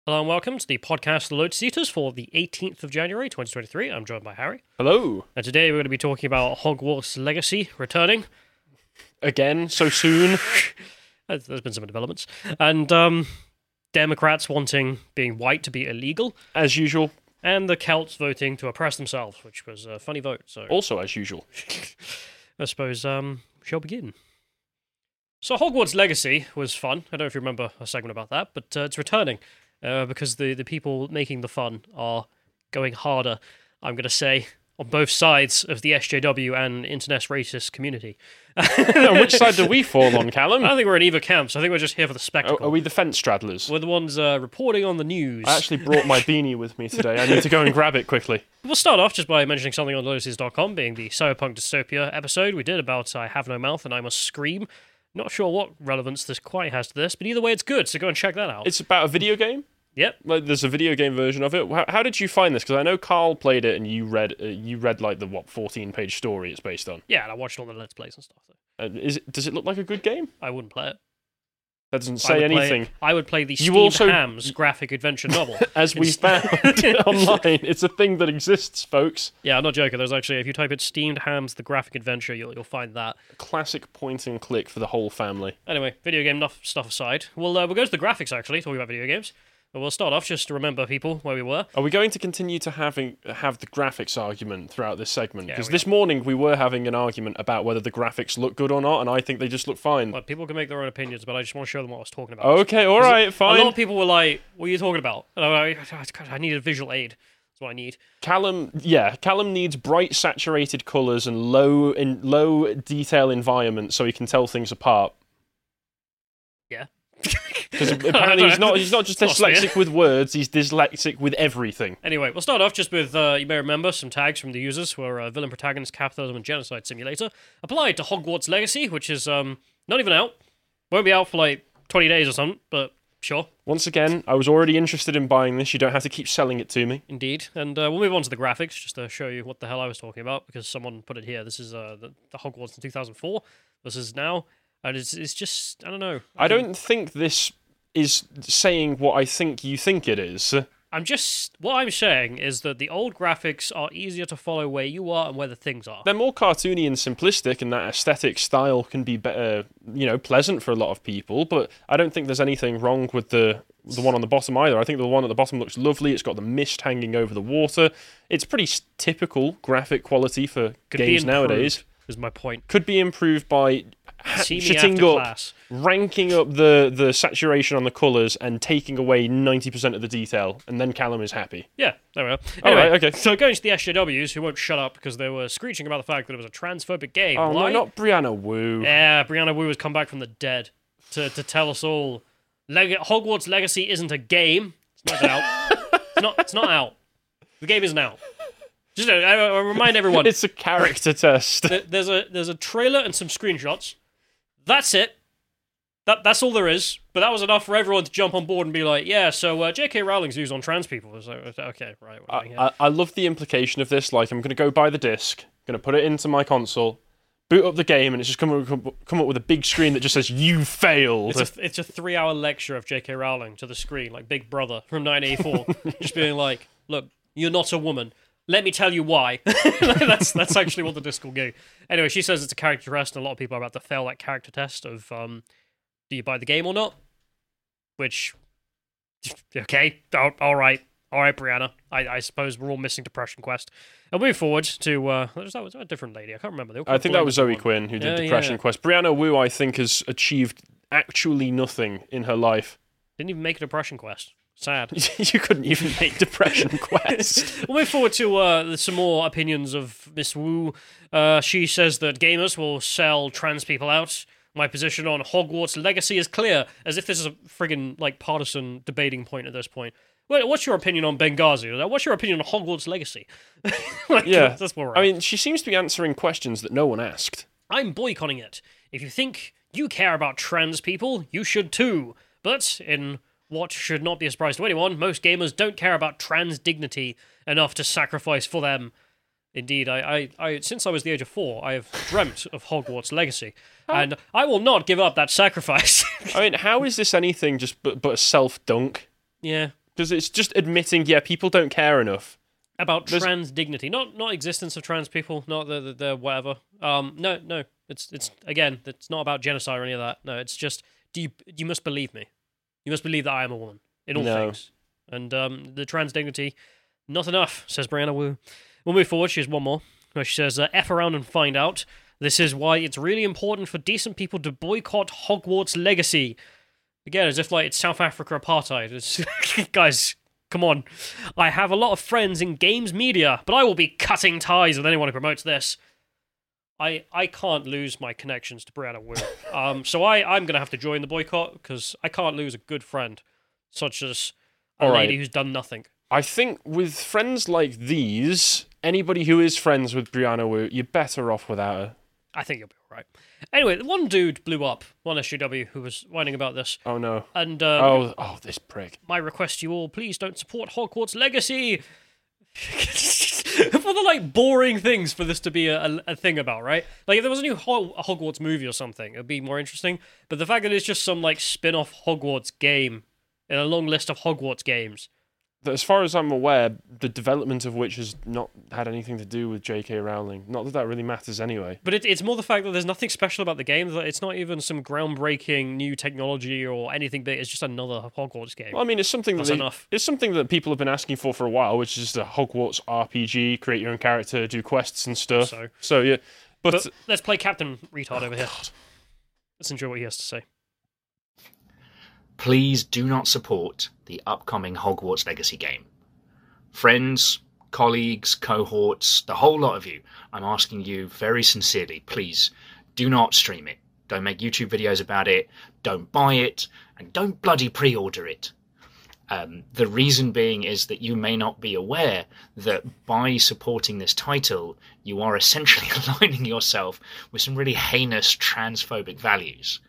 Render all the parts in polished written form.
Hello and welcome to the podcast The Lotus Eaters for the 18th of January 2023. I'm joined by Harry. Hello. And today we're going to be talking about Hogwarts Legacy returning. Again, so soon. There's been some developments. And Democrats wanting being white to be illegal. As usual. And the Celts voting to oppress themselves, which was a funny vote. So Also as usual. I suppose shall begin. So Hogwarts Legacy was fun. I don't know if you remember a segment about that, but it's returning. Because the people making the fun are going harder, I'm going to say, on both sides of the SJW and internet racist community. And which side do we fall on, Callum? I don't think we're in either camps. I think we're just here for the spectacle. Are we the fence straddlers? We're the ones reporting on the news. I actually brought my beanie with me today. I need to go and grab it quickly. We'll start off just by mentioning something on lotuses.com, being the Cyberpunk Dystopia episode we did about I Have No Mouth and I Must Scream. Not sure what relevance this quite has to this, but either way it's good, so go and check that out. It's about a video game? Yep. Like, there's a video game version of it. How did you find this? Because I know Carl played it and you read like the 14-page story it's based on. Yeah, and I watched all the Let's Plays and stuff. So. Does it look like a good game? I wouldn't play it. That doesn't say anything. I would play the Steamed Hams graphic adventure novel. As we found online, it's a thing that exists, folks. Yeah, I'm not joking. There's actually, if you type in Steamed Hams the graphic adventure, you'll find that. Classic point and click for the whole family. Anyway, video game stuff aside, we'll go to the graphics actually, talking about video games. But we'll start off just to remember people where we were. Are we going to continue to have the graphics argument throughout this segment? Because Yeah, this morning we were having an argument about whether the graphics look good or not, and I think they just look fine. Well, people can make their own opinions, but I just want to show them what I was talking about. Okay, all right, fine. A lot of people were like, what are you talking about? And I'm like, I need a visual aid. That's what I need. Callum needs bright saturated colours and low detail environments so he can tell things apart. Yeah. Because apparently he's not just dyslexic with words, he's dyslexic with everything. Anyway, we'll start off just with, you may remember, some tags from the users who are Villain Protagonist Capitalism and Genocide Simulator, applied to Hogwarts Legacy, which is not even out. Won't be out for like 20 days or something, but sure. Once again, I was already interested in buying this, you don't have to keep selling it to me. Indeed, and we'll move on to the graphics, just to show you what the hell I was talking about, because someone put it here. This is the Hogwarts in 2004, this is now. And it's just, I don't know. I don't think this is saying what I think you think it is. What I'm saying is that the old graphics are easier to follow where you are and where the things are. They're more cartoony and simplistic, and that aesthetic style can be better, pleasant for a lot of people, but I don't think there's anything wrong with the one on the bottom either. I think the one at the bottom looks lovely. It's got the mist hanging over the water. It's pretty typical graphic quality for games nowadays. Is my point. Could be improved by ranking up the saturation on the colours and taking away 90% of the detail, and then Callum is happy. Yeah, there we go. Anyway, Alright, okay. So going to the SJWs, who won't shut up because they were screeching about the fact that it was a transphobic game. Oh, Why? no, not Brianna Wu. Yeah, Brianna Wu has come back from the dead to tell us all Hogwarts Legacy isn't a game. It's not out. It's not out. The game isn't out. Just I remind everyone. It's a character test. There's a trailer and some screenshots. That's it. That's all there is. But that was enough for everyone to jump on board and be like, yeah, so J.K. Rowling's views on trans people. I was like, okay, right. What are we doing here? I love the implication of this. Like, I'm going to go buy the disc, going to put it into my console, boot up the game, and it's just come up with a big screen that just says, you failed. It's a 3-hour lecture of J.K. Rowling to the screen, like Big Brother from 1984. Just being like, look, you're not a woman. Let me tell you why. That's actually what the disc will do. Anyway, she says it's a character test, and a lot of people are about to fail that character test of do you buy the game or not? Which, okay, all right, Brianna. I suppose we're all missing Depression Quest. And move forward to that was a different lady. I can't remember. I think that was Zoe Quinn who did Depression Quest. Brianna Wu, I think, has achieved actually nothing in her life. Didn't even make a Depression Quest. Sad. You couldn't even make Depression Quest. We'll move forward to some more opinions of Miss Wu. She says that gamers will sell trans people out. My position on Hogwarts Legacy is clear, as if this is a friggin' partisan debating point at this point. What's your opinion on Benghazi? What's your opinion on Hogwarts Legacy? That's where we're at. I mean, she seems to be answering questions that no one asked. I'm boycotting it. If you think you care about trans people, you should too. But in what should not be a surprise to anyone, most gamers don't care about trans dignity enough to sacrifice for them. Indeed, I since I was the age of 4, I have dreamt of Hogwarts Legacy, and I will not give up that sacrifice. I mean, how is this anything just but a self-dunk? Yeah. Because it's just admitting, yeah, people don't care enough. About trans dignity, not existence of trans people, not the whatever. No, it's again, it's not about genocide or any of that. No, it's just you must believe me. You must believe that I am a woman in all things. And the trans dignity, not enough, says Brianna Wu. We'll move forward. She has one more, where she says, "F around and find out. This is why it's really important for decent people to boycott Hogwarts Legacy." Again, as if like it's South Africa apartheid. It's, guys. Come on. I have a lot of friends in games media, but I will be cutting ties with anyone who promotes this. I can't lose my connections to Brianna Wu. So I'm going to have to join the boycott because I can't lose a good friend, such as a lady who's done nothing. I think with friends like these, anybody who is friends with Brianna Wu, you're better off without her. I think you'll be all right. Anyway, one dude blew up, one SJW, who was whining about this. Oh, no. And this prick. My request to you all, please don't support Hogwarts Legacy. For the, like, boring things for this to be a thing about, right? Like, if there was a new Hogwarts movie or something, it would be more interesting. But the fact that it's just some, like, spin-off Hogwarts game in a long list of Hogwarts games. As far as I'm aware, the development of which has not had anything to do with J.K. Rowling. Not that that really matters anyway. But it's more the fact that there's nothing special about the game. That it's not even some groundbreaking new technology or anything big. It's just another Hogwarts game. Well, I mean, it's something it's something that people have been asking for a while, which is a Hogwarts RPG, create your own character, do quests and stuff. So yeah. But let's play Captain Retard over here. Let's enjoy what he has to say. Please do not support the upcoming Hogwarts Legacy game. Friends, colleagues, cohorts, the whole lot of you, I'm asking you very sincerely, please do not stream it. Don't make YouTube videos about it, don't buy it, and don't bloody pre-order it. The reason being is that you may not be aware that by supporting this title, you are essentially aligning yourself with some really heinous transphobic values.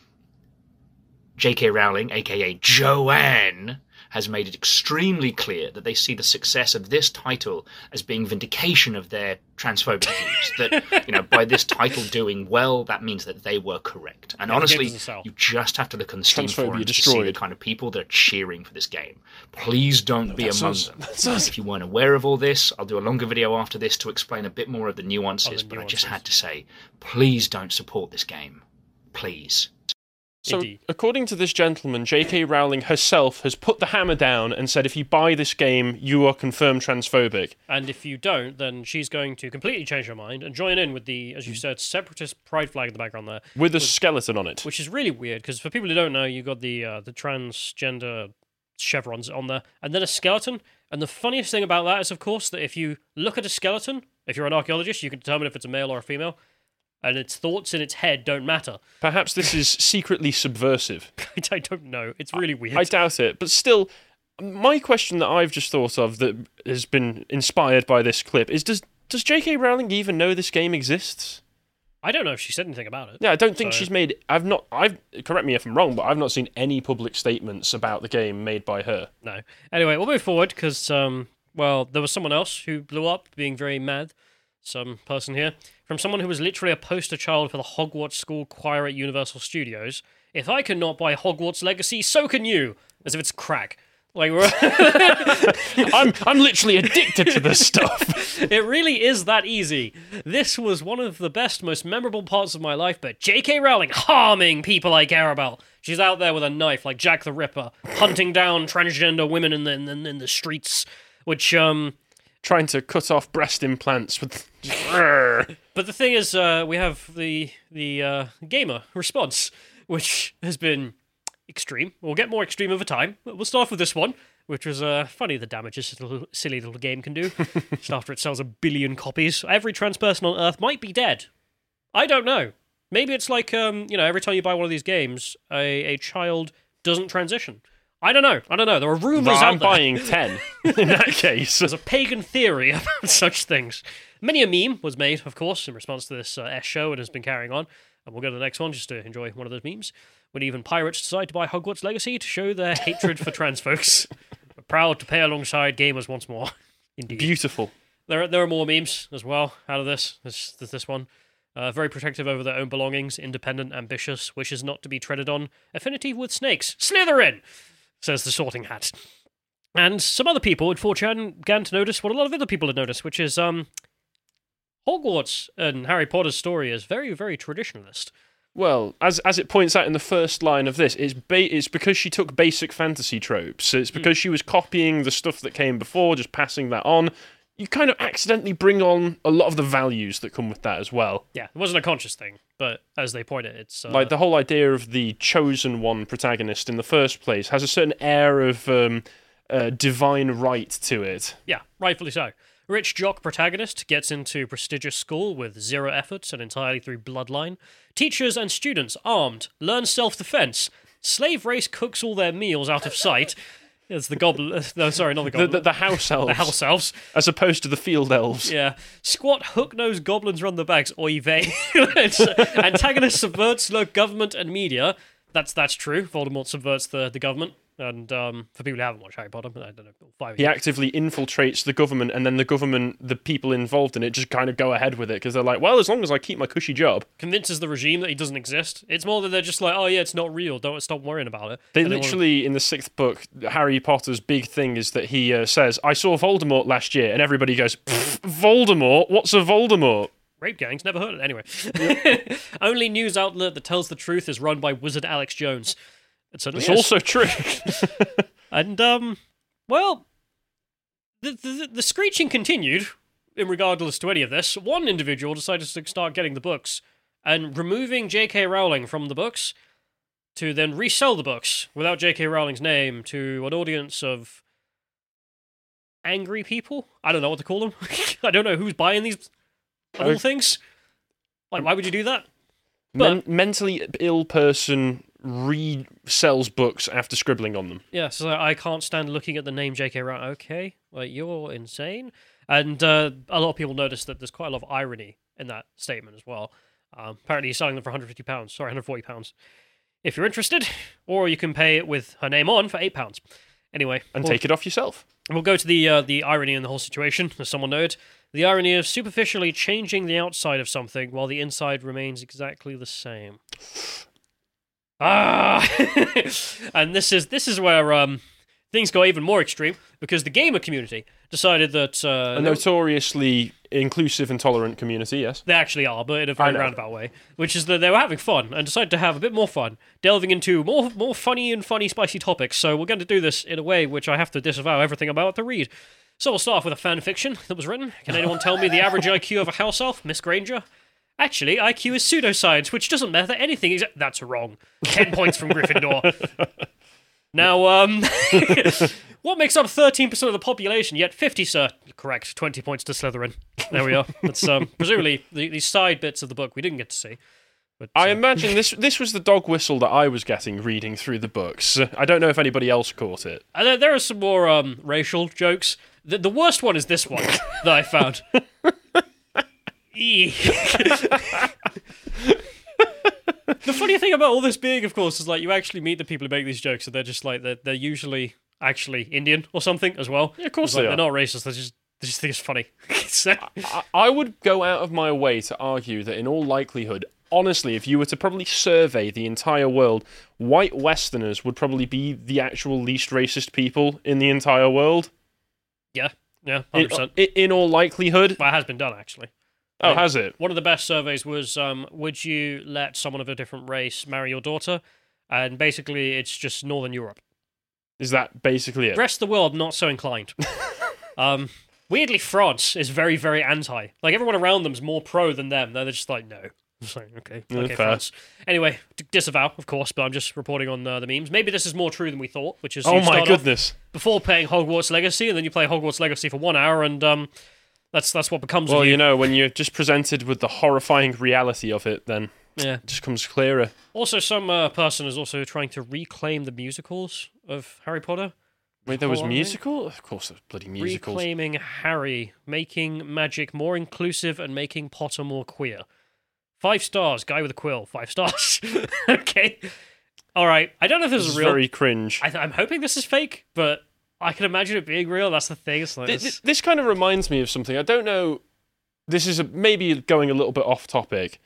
J.K. Rowling, aka Joanne, has made it extremely clear that they see the success of this title as being vindication of their transphobic views. That, by this title doing well, that means that they were correct. And honestly, you just have to look on the Steam forums to see the kind of people that are cheering for this game. Please don't be among them. If you weren't aware of all this, I'll do a longer video after this to explain a bit more of the nuances, but I just had to say, please don't support this game. Please. So, according to this gentleman, J.K. Rowling herself has put the hammer down and said if you buy this game, you are confirmed transphobic. And if you don't, then she's going to completely change her mind and join in with the, as you said, separatist pride flag in the background there. With a skeleton on it. Which is really weird, because for people who don't know, you got the transgender chevrons on there, and then a skeleton. And the funniest thing about that is, of course, that if you look at a skeleton, if you're an archaeologist, you can determine if it's a male or a female. And its thoughts in its head don't matter. Perhaps this is secretly subversive. I don't know. It's really weird. I doubt it. But still, my question that I've just thought of that has been inspired by this clip is, does J.K. Rowling even know this game exists? I don't know if she said anything about it. Yeah, I don't think she's made... correct me if I'm wrong, but I've not seen any public statements about the game made by her. No. Anyway, we'll move forward, because, there was someone else who blew up, being very mad. Some person here, from someone who was literally a poster child for the Hogwarts School Choir at Universal Studios. If I cannot buy Hogwarts Legacy, so can you. As if it's crack. Like I'm literally addicted to this stuff. It really is that easy. This was one of the best, most memorable parts of my life, but J.K. Rowling harming people I care about. She's out there with a knife like Jack the Ripper, hunting down transgender women in the streets, which trying to cut off breast implants with. But the thing is, we have the gamer response, which has been extreme. We'll get more extreme over time. We'll start off with this one, which was funny the damage this silly little game can do. Just after it sells 1 billion copies, every trans person on Earth might be dead. I don't know. Maybe it's like every time you buy one of these games, a child doesn't transition. I don't know. There are rumours out there. I'm buying 10 in that case. There's a pagan theory about such things. Many a meme was made, of course, in response to this show and has been carrying on. And we'll go to the next one just to enjoy one of those memes. When even pirates decide to buy Hogwarts Legacy to show their hatred for trans folks. We're proud to pay alongside gamers once more. Indeed. Beautiful. There are more memes as well out of this. This one. Very protective over their own belongings, independent, ambitious, wishes not to be treaded on, affinity with snakes. Slytherin! Says the Sorting Hat. And some other people in 4chan began to notice what a lot of other people had noticed, which is Hogwarts and Harry Potter's story is very, very traditionalist. Well, as it points out in the first line of this, it's because she took basic fantasy tropes. It's because she was copying the stuff that came before, just passing that on. You kind of accidentally bring on a lot of the values that come with that as well. Yeah, it wasn't a conscious thing, but as they point it, it's... Like the whole idea of the chosen one protagonist in the first place has a certain air of divine right to it. Yeah, rightfully so. Rich jock protagonist gets into prestigious school with zero efforts and entirely through bloodline. Teachers and students armed, learn self-defense. Slave race cooks all their meals out of sight. It's the goblin... No, sorry, not the goblin. The house elves. The house elves. As opposed to the field elves. Yeah. Squat, hook-nosed goblins run the bags. Oy vey. Antagonist subverts the government and media. That's true. Voldemort subverts the government. And for people who haven't watched Harry Potter, I don't know, he actively infiltrates the government, and then the government, the people involved in it, just kind of go ahead with it because they're like, well, as long as I keep my cushy job. Convinces the regime that he doesn't exist. It's more that they're just like, oh yeah, it's not real. Don't stop worrying about it. They literally, in the 6th book, Harry Potter's big thing is that he says, I saw Voldemort last year, and everybody goes, Voldemort? What's a Voldemort? Rape gangs, never heard of it. Anyway. Only news outlet that tells the truth is run by Wizard Alex Jones. It's also true. And, well, the screeching continued, in regardless to any of this. One individual decided to start getting the books and removing J.K. Rowling from the books to then resell the books without J.K. Rowling's name to an audience of angry people. I don't know what to call them. I don't know who's buying these all things. Like, why would you do that? Mentally ill person resells books after scribbling on them. Yeah, so I can't stand looking at the name J.K. Rowling. Okay, like, you're insane. And a lot of people noticed that there's quite a lot of irony in that statement as well. Apparently he's selling them for £150, sorry, £140. If you're interested, or you can pay it with her name on for £8. Anyway. And take it off yourself. We'll go to the irony in the whole situation, as someone noted. The irony of superficially changing the outside of something while the inside remains exactly the same. And this is where things go even more extreme, because the gamer community decided that... a notoriously inclusive and tolerant community, yes. They actually are, but in a very roundabout way. Which is that they were having fun and decided to have a bit more fun, delving into more funny, spicy topics. So we're going to do this in a way which I have to disavow everything about to read. So we'll start off with a fan fiction that was written. Can anyone tell me the average IQ of a house elf, Miss Granger? Actually, IQ is pseudoscience, which doesn't matter anything except... That's wrong. 10 points from Gryffindor. Now, what makes up 13% of the population? Yet 50, sir. Correct. 20 points to Slytherin. There we are. That's presumably these side bits of the book we didn't get to see. But, I imagine this was the dog whistle that I was getting reading through the books. I don't know if anybody else caught it. There are some more racial jokes. The worst one is this one that I found. The funny thing about all this being, of course, is like you actually meet the people who make these jokes, and they're just like they're usually actually Indian or something as well. Yeah, of course they are. They're not racist. They just think it's funny. I would go out of my way to argue that in all likelihood, honestly, if you were to probably survey the entire world, white Westerners would probably be the actual least racist people in the entire world. Yeah, 100%. In all likelihood. Well, it has been done, actually. Oh, has it? One of the best surveys was, would you let someone of a different race marry your daughter? And basically, it's just Northern Europe. Is that basically it? The rest of the world, not so inclined. Weirdly, France is very, very anti. Like, everyone around them is more pro than them. They're just like, no. Just like, okay, France. Anyway, disavow, of course, but I'm just reporting on the memes. Maybe this is more true than we thought, which is... Oh my goodness. Before playing Hogwarts Legacy, and then you play Hogwarts Legacy for 1 hour, and... That's what becomes of you. Well, you know, when you're just presented with the horrifying reality of it, then it just comes clearer. Also, some person is also trying to reclaim the musicals of Harry Potter. Wait, there was musical? Of course, there's bloody musicals. Reclaiming Harry, making magic more inclusive and making Potter more queer. 5 stars, guy with a quill, 5 stars. Okay. All right. I don't know if this is real. Very cringe. I'm hoping this is fake, but... I can imagine it being real. That's the thing. It's like this kind of reminds me of something. I don't know. This is maybe going a little bit off topic.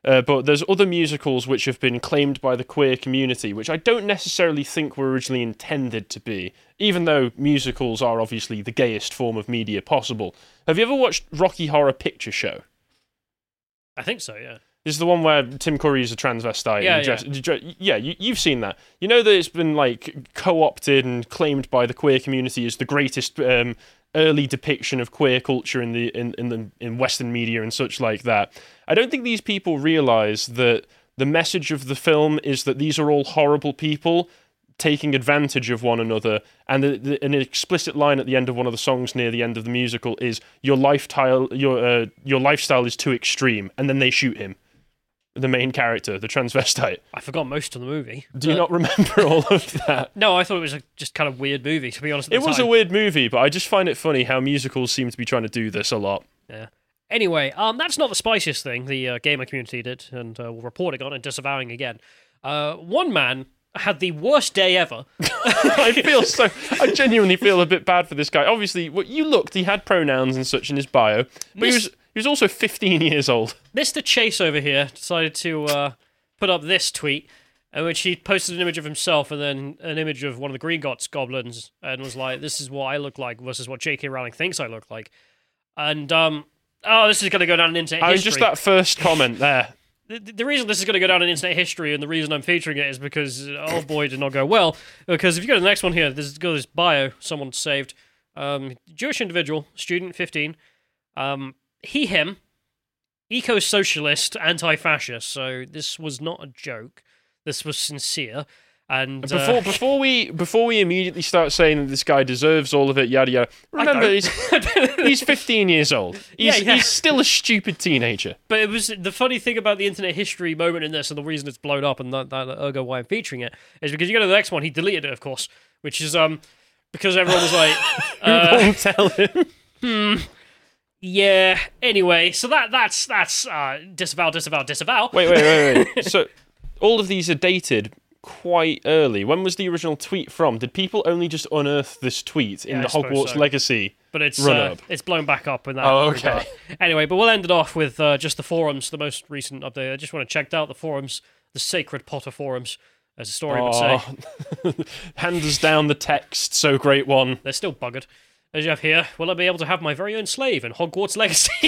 But there's other musicals which have been claimed by the queer community, which I don't necessarily think were originally intended to be, even though musicals are obviously the gayest form of media possible. Have you ever watched Rocky Horror Picture Show? I think so, yeah. This is the one where Tim Curry is a transvestite. Yeah, You've seen that. You know that it's been like co-opted and claimed by the queer community as the greatest early depiction of queer culture in Western media and such like that. I don't think these people realise that the message of the film is that these are all horrible people taking advantage of one another, and an explicit line at the end of one of the songs near the end of the musical is your lifestyle is too extreme, and then they shoot him. The main character, the transvestite. I forgot most of the movie. Do you not remember all of that? No, I thought it was a just kind of weird movie, to be honest. It was a weird movie, but I just find it funny how musicals seem to be trying to do this a lot. Yeah. Anyway, that's not the spiciest thing the gamer community did, and we're reporting on and disavowing again. One man had the worst day ever. I genuinely feel a bit bad for this guy. Obviously, you looked, he had pronouns and such in his bio, but he was also 15 years old. Mr. Chase over here decided to put up this tweet, in which he posted an image of himself and then an image of one of the Gringotts goblins, and was like, "This is what I look like versus what J.K. Rowling thinks I look like." And this is going to go down in internet history. Just that first comment there. The reason this is going to go down in internet history, and the reason I'm featuring it, is because oh boy, did not go well. Because if you go to the next one here, this bio someone saved. Jewish individual, student, 15. He, him, eco-socialist, anti-fascist. So this was not a joke. This was sincere. And before we immediately start saying that this guy deserves all of it, yada yada. Remember, he's 15 years old. He's still a stupid teenager. But it was the funny thing about the internet history moment in this, and the reason it's blown up, and that ergo why I'm featuring it, is because you go to the next one. He deleted it, of course, which is because everyone was like, "Who won't tell him?" Yeah. Anyway, so that's disavow. Wait. So all of these are dated quite early. When was the original tweet from? Did people only just unearth this tweet in the Hogwarts Legacy? But it's blown back up in that. Oh, okay. Regard. Anyway, but we'll end it off with just the forums, the most recent update. I just want to check out the forums, the Sacred Potter forums, as a story would say. Hand us down the text, so great one. They're still buggered. As you have here, will I be able to have my very own slave in Hogwarts Legacy?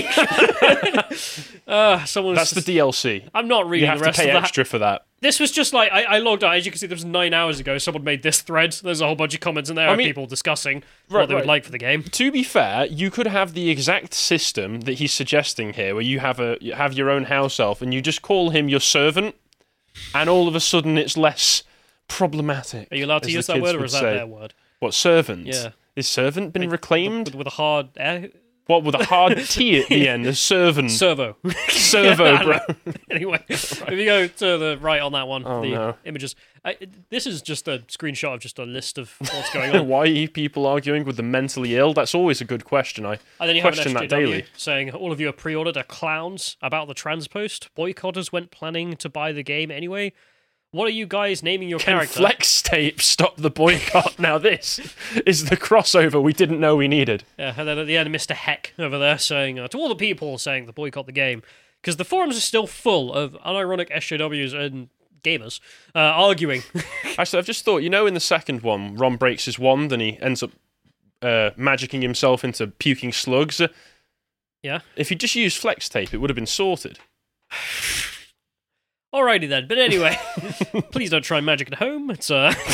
That's the DLC. I'm not reading the rest of that. You have to pay extra for that. This was just like, I logged out, as you can see, this was 9 hours ago, someone made this thread, there's a whole bunch of comments in there of people discussing what they would like for the game. To be fair, you could have the exact system that he's suggesting here, where you have your own house elf, and you just call him your servant, and all of a sudden it's less problematic. Are you allowed to use that word, or is that their word? What, servant? Yeah. Is servant been reclaimed? With a hard... What, with a hard T at the end? A servant. Servo, bro. Anyway, if you go to the right on that one, the images. This is just a screenshot of just a list of what's going on. Why are people arguing with the mentally ill? That's always a good question. I question that daily. Saying, all of you have pre-ordered are clowns about the trans post. Boycotters went planning to buy the game anyway. What are you guys naming your character? Flex Tape stop the boycott? Now this is the crossover we didn't know we needed. Yeah, and then at the end, Mr. Heck over there saying, to all the people saying to boycott the game, because the forums are still full of unironic SJWs and gamers arguing. Actually, I've just thought, in the second one, Ron breaks his wand and he ends up magicking himself into puking slugs. Yeah. If he'd just used Flex Tape, it would have been sorted. Alrighty then, but anyway, please don't try magic at home. It's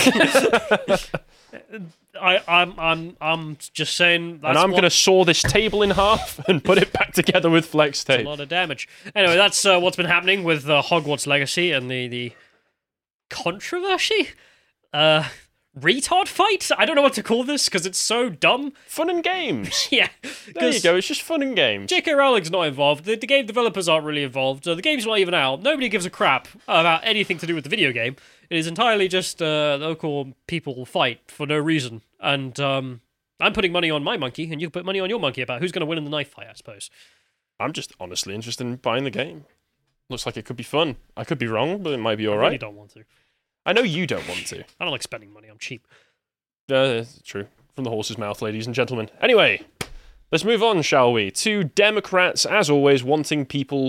I'm just saying. And I'm going to saw this table in half and put it back together with Flex Tape. That's a lot of damage. Anyway, that's what's been happening with Hogwarts Legacy and the controversy. Retard fight? I don't know what to call this because it's so dumb. Fun and games. Yeah. There you go, it's just fun and games. J.K. Rowling's not involved. The game developers aren't really involved. The game's not even out. Nobody gives a crap about anything to do with the video game. It is entirely just local people fight for no reason. And I'm putting money on my monkey, and you can put money on your monkey about who's going to win in the knife fight, I suppose. I'm just honestly interested in buying the game. Looks like it could be fun. I could be wrong, but it might be alright. I really don't want to. I know you don't want to. I don't like spending money. I'm cheap. True. From the horse's mouth, ladies and gentlemen. Anyway, let's move on, shall we? To Democrats, as always, wanting people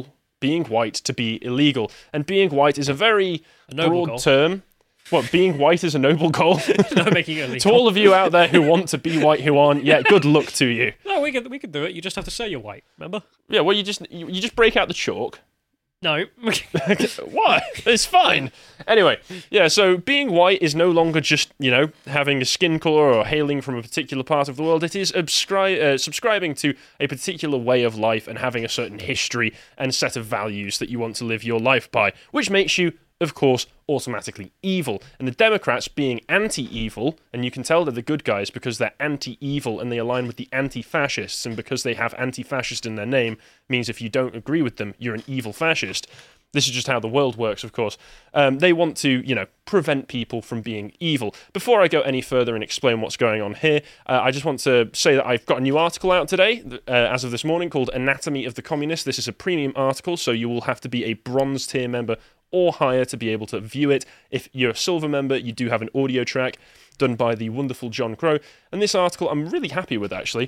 being white to be illegal. And being white is a very noble broad goal. term. What, being white is a noble goal? No, making it To illegal. all of you out there who want to be white who aren't, yeah, good luck to you. No, we could do it. You just have to say you're white. Remember? Yeah, well, you just break out the chalk. No. What? It's fine. Anyway, yeah, so being white is no longer just, having a skin colour or hailing from a particular part of the world. It is subscribing to a particular way of life and having a certain history and set of values that you want to live your life by, which makes you, of course, automatically evil. And the Democrats being anti-evil, and you can tell they're the good guys because they're anti-evil and they align with the anti-fascists, and because they have anti-fascist in their name means if you don't agree with them, you're an evil fascist. This is just how the world works, of course. They want to, prevent people from being evil. Before I go any further and explain what's going on here, I just want to say that I've got a new article out today, as of this morning, called Anatomy of the Communist. This is a premium article, so you will have to be a bronze tier member or higher to be able to view it. If you're a silver member, you do have an audio track done by the wonderful John Crow. And this article I'm really happy with, actually.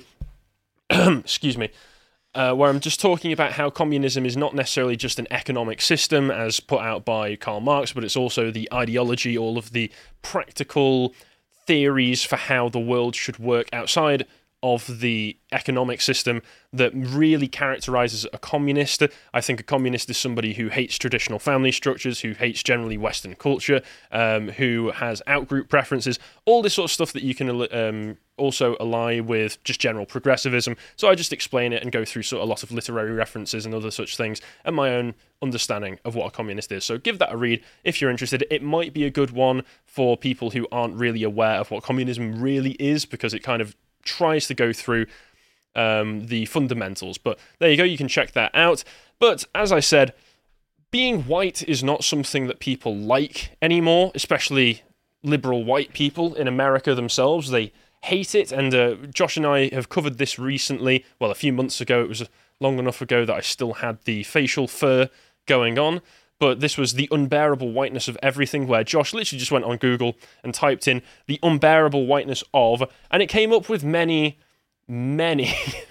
Excuse me. Where I'm just talking about how communism is not necessarily just an economic system as put out by Karl Marx, but it's also the ideology, all of the practical theories for how the world should work outside of the economic system that really characterizes a communist. I think a communist is somebody who hates traditional family structures, who hates generally Western culture, who has outgroup preferences, all this sort of stuff that you can also ally with just general progressivism. So I just explain it and go through sort of a lot of literary references and other such things and my own understanding of what a communist is. So give that a read if you're interested. It might be a good one for people who aren't really aware of what communism really is, because it kind of tries to go through the fundamentals. But there you go, you can check that out. But as I said, being white is not something that people like anymore, especially liberal white people in America themselves. They hate it, and Josh and I have covered this recently. Well, a few months ago. It was long enough ago that I still had the facial fur going on. But this was the unbearable whiteness of everything, where Josh literally just went on Google and typed in the unbearable whiteness of, and it came up with many, many,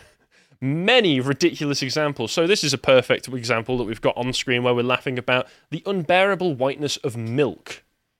many ridiculous examples. So this is a perfect example that we've got on screen where we're laughing about the unbearable whiteness of milk.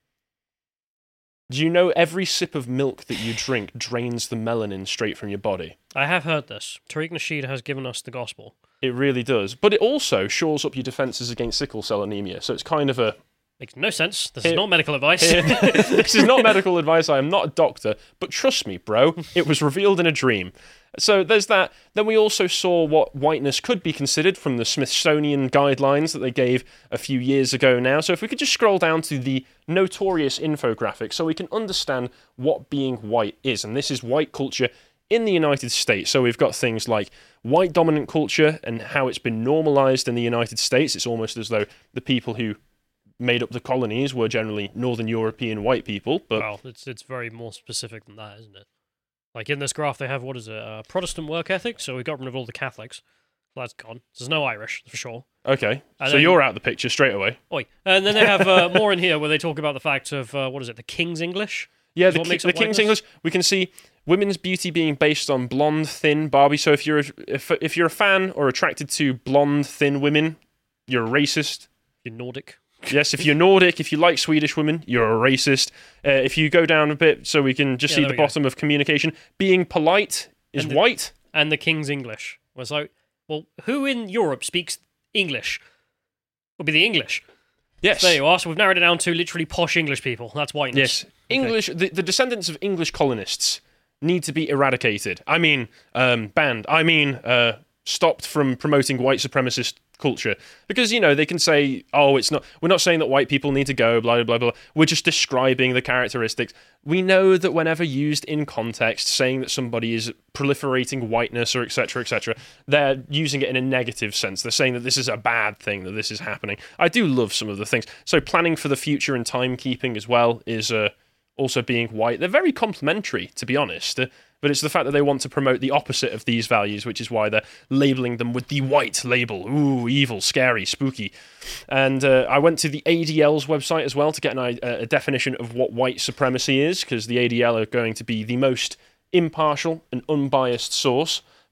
Do you know every sip of milk that you drink drains the melanin straight from your body? I have heard this. Tariq Nasheed has given us the gospel. It really does. But it also shores up your defences against sickle cell anemia. So it's kind of a... Makes no sense. This is not medical advice. This is not medical advice. I am not a doctor. But trust me, bro, it was revealed in a dream. So there's that. Then we also saw what whiteness could be considered from the Smithsonian guidelines that they gave a few years ago now. So if we could just scroll down to the notorious infographic so we can understand what being white is. And this is white culture in the United States. So we've got things like white dominant culture and how it's been normalized in the United States. It's almost as though the people who made up the colonies were generally Northern European white people. But well, it's very more specific than that, isn't it? Like in this graph, they have, what is it, Protestant work ethic, so we got rid of all the Catholics. That's gone. There's no Irish, for sure. Okay, And so then- you're out the picture straight away. Oi. And then they have more in here where they talk about the fact of, what is it, the King's English? Yeah, Is the what makes King's up whiteness? English. We can see women's beauty being based on blonde, thin Barbie. So if you're a fan or attracted to blonde, thin women, you're a racist. You're Nordic. Yes, if you're Nordic, if you like Swedish women, you're a racist. If you go down a bit, so we can just Yeah, see there the we go. bottom of communication, being polite is And the- white. And the King's English. Was like, well, who in Europe speaks English? Would be the English. Yes. There you are. So we've narrowed it down to literally posh English people. That's whiteness. Yes. English, the descendants of English colonists need to be eradicated. I mean, banned. I mean, stopped from promoting white supremacist culture. Because, they can say, oh, we're not saying that white people need to go, blah, blah, blah. We're just describing the characteristics. We know that whenever used in context, saying that somebody is proliferating whiteness or et cetera, they're using it in a negative sense. They're saying that this is a bad thing, that this is happening. I do love some of the things. So planning for the future and timekeeping as well is also being white. They're very complementary, to be honest. But it's the fact that they want to promote the opposite of these values, which is why they're labeling them with the white label. Ooh, evil, scary, spooky. And I went to the ADL's website as well to get a definition of what white supremacy is, because the ADL are going to be the most impartial and unbiased source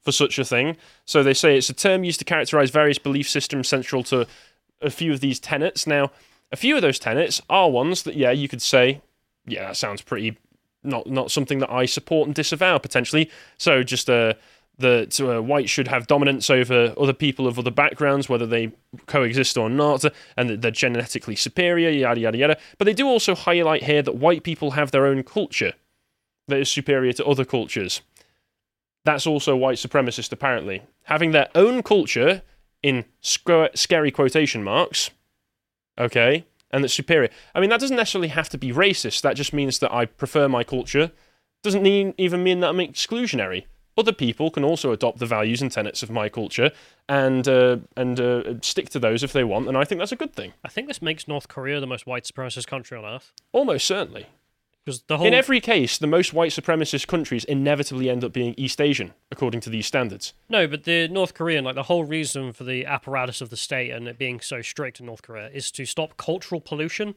for such a thing. So they say it's a term used to characterize various belief systems central to a few of these tenets. Now, a few of those tenets are ones that, yeah, you could say, yeah, that sounds pretty not something that I support and disavow, potentially. So just that whites should have dominance over other people of other backgrounds, whether they coexist or not, and that they're genetically superior, yada, yada, yada. But they do also highlight here that white people have their own culture that is superior to other cultures. That's also white supremacist, apparently. Having their own culture, in scary quotation marks, okay, and that's superior. I mean, that doesn't necessarily have to be racist. That just means that I prefer my culture. Doesn't even mean that I'm exclusionary. Other people can also adopt the values and tenets of my culture and stick to those if they want, and I think that's a good thing. I think this makes North Korea the most white supremacist country on earth. Almost certainly. Because the whole... In every case, the most white supremacist countries inevitably end up being East Asian, according to these standards. No, but the North Korean, like the whole reason for the apparatus of the state and it being so strict in North Korea is to stop cultural pollution.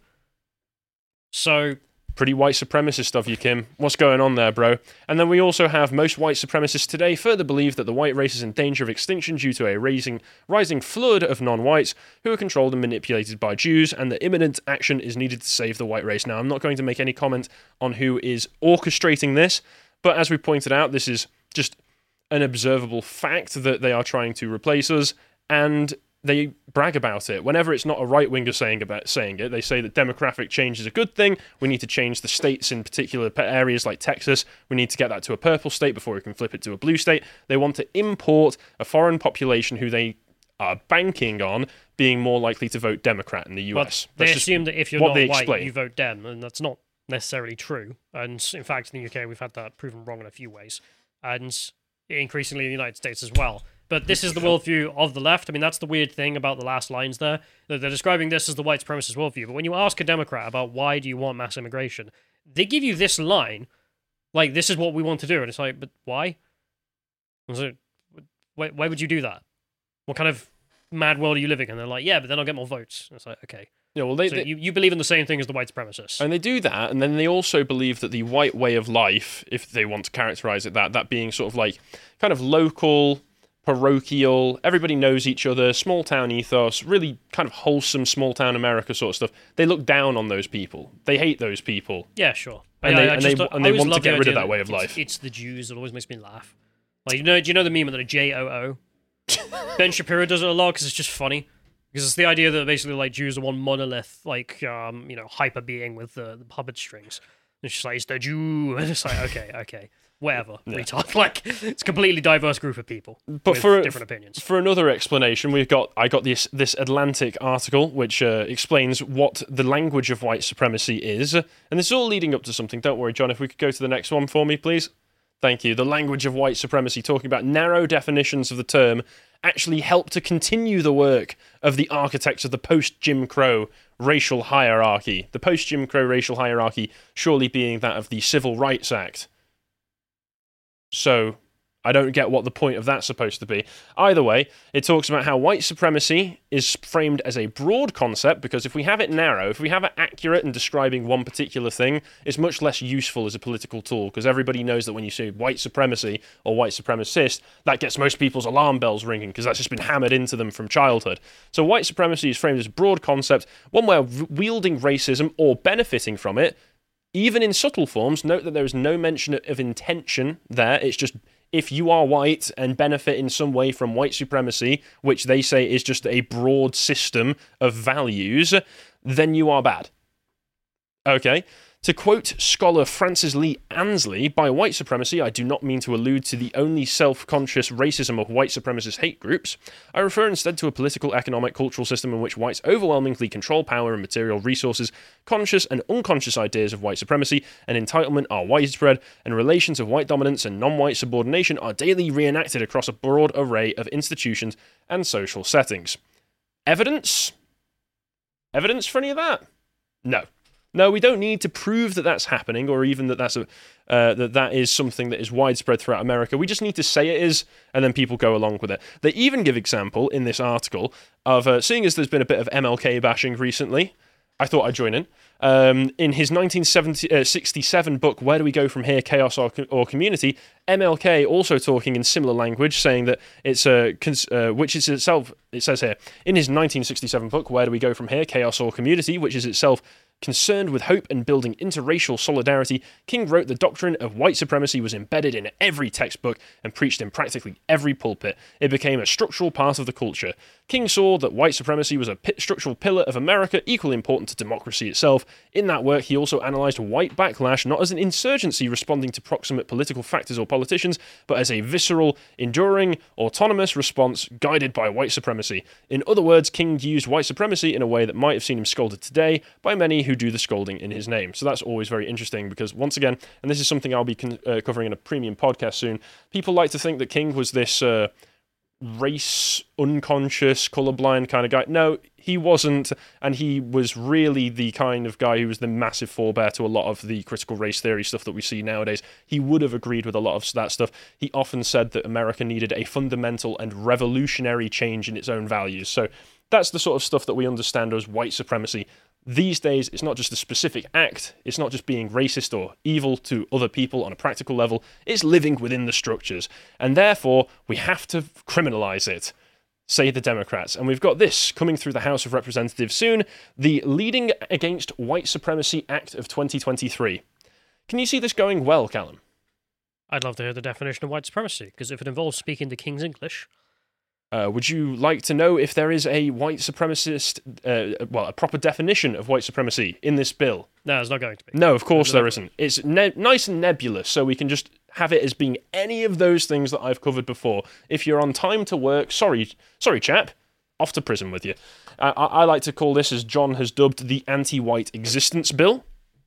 So... Pretty white supremacist of you, Kim. What's going on there, bro? And then we also have most white supremacists today further believe that the white race is in danger of extinction due to a rising flood of non-whites who are controlled and manipulated by Jews, and that imminent action is needed to save the white race. Now, I'm not going to make any comment on who is orchestrating this, but as we pointed out, this is just an observable fact that they are trying to replace us, and they brag about it. Whenever it's not a right-winger saying it, they say that demographic change is a good thing. We need to change the states in particular areas like Texas. We need to get that to a purple state before we can flip it to a blue state. They want to import a foreign population who they are banking on being more likely to vote Democrat in the US. But they assume that if you're not white, explain. you vote Dem, and that's not necessarily true. And in fact, in the UK, we've had that proven wrong in a few ways. And increasingly in the United States as well. But this is the worldview of the left. I mean, that's the weird thing about the last lines there. That they're describing this as the white supremacist worldview. But when you ask a Democrat about why do you want mass immigration, they give you this line, like, this is what we want to do. And it's like, but why? So, why would you do that? What kind of mad world are you living in? And they're like, yeah, but then I'll get more votes. And it's like, okay. Yeah, well, you believe in the same thing as the white supremacists. And they do that, and then they also believe that the white way of life, if they want to characterize it that being sort of like kind of local, parochial, everybody knows each other, small town ethos, really kind of wholesome small town America sort of stuff. They look down on those people. They hate those people. Yeah, sure. And they want to get rid of that way of life. It's the Jews that always makes me laugh. Like, do you know the meme of the JOO? Ben Shapiro does it a lot because it's just funny. Because it's the idea that basically like Jews are one monolith, like hyper being with the puppet strings. And it's just like, it's the Jew. And it's like, okay. Whatever, yeah. retard. Like, it's a completely diverse group of people with different opinions. For another explanation, I got this Atlantic article which explains what the language of white supremacy is, and this is all leading up to something. Don't worry, John. If we could go to the next one for me, please. Thank you. The language of white supremacy, talking about narrow definitions of the term, actually help to continue the work of the architects of the post-Jim Crow racial hierarchy. The post-Jim Crow racial hierarchy surely being that of the Civil Rights Act. So, I don't get what the point of that's supposed to be. Either way, it talks about how white supremacy is framed as a broad concept, because if we have it narrow, if we have it accurate in describing one particular thing, it's much less useful as a political tool, because everybody knows that when you say white supremacy or white supremacist, that gets most people's alarm bells ringing, because that's just been hammered into them from childhood. So white supremacy is framed as a broad concept, one way of wielding racism or benefiting from it, even in subtle forms. Note that there is no mention of intention there. It's just if you are white and benefit in some way from white supremacy, which they say is just a broad system of values, then you are bad. Okay? To quote scholar Francis Lee Ansley, by white supremacy, I do not mean to allude to the only self-conscious racism of white supremacist hate groups. I refer instead to a political, economic, cultural system in which whites overwhelmingly control power and material resources. Conscious and unconscious ideas of white supremacy and entitlement are widespread, and relations of white dominance and non-white subordination are daily reenacted across a broad array of institutions and social settings. Evidence? Evidence for any of that? No. No, we don't need to prove that that's happening, or even that that is something that is widespread throughout America. We just need to say it is, and then people go along with it. They even give example in this article of, seeing as there's been a bit of MLK bashing recently, I thought I'd join in. In his 1967 book, Where Do We Go From Here, Chaos or Community, MLK also talking in similar language, saying that it's which is itself, it says here, in his 1967 book, Where Do We Go From Here, Chaos or Community, which is itself concerned with hope and building interracial solidarity, King wrote the doctrine of white supremacy was embedded in every textbook and preached in practically every pulpit. It became a structural part of the culture. King saw that white supremacy was a structural pillar of America, equally important to democracy itself. In that work, he also analysed white backlash not as an insurgency responding to proximate political factors or politicians, but as a visceral, enduring, autonomous response guided by white supremacy. In other words, King used white supremacy in a way that might have seen him scolded today by many who do the scolding in his name. So that's always very interesting because, once again, and this is something I'll be covering in a premium podcast soon, people like to think that King was this race unconscious, colorblind kind of guy. No, he wasn't, and he was really the kind of guy who was the massive forebear to a lot of the critical race theory stuff that we see nowadays. He would have agreed with a lot of that stuff. He often said that America needed a fundamental and revolutionary change in its own values. So that's the sort of stuff that we understand as white supremacy. These days, it's not just a specific act, it's not just being racist or evil to other people on a practical level, it's living within the structures. And therefore, we have to criminalise it, say the Democrats. And we've got this coming through the House of Representatives soon, the Leading Against White Supremacy Act of 2023. Can you see this going well, Callum? I'd love to hear the definition of white supremacy, because if it involves speaking the King's English... Would you like to know if there is a white supremacist, a proper definition of white supremacy in this bill? No, there's not going to be. No, of course there isn't. It's nice and nebulous, so we can just have it as being any of those things that I've covered before. If you're on time to work, sorry chap, off to prison with you. I like to call this, as John has dubbed, the anti-white existence bill.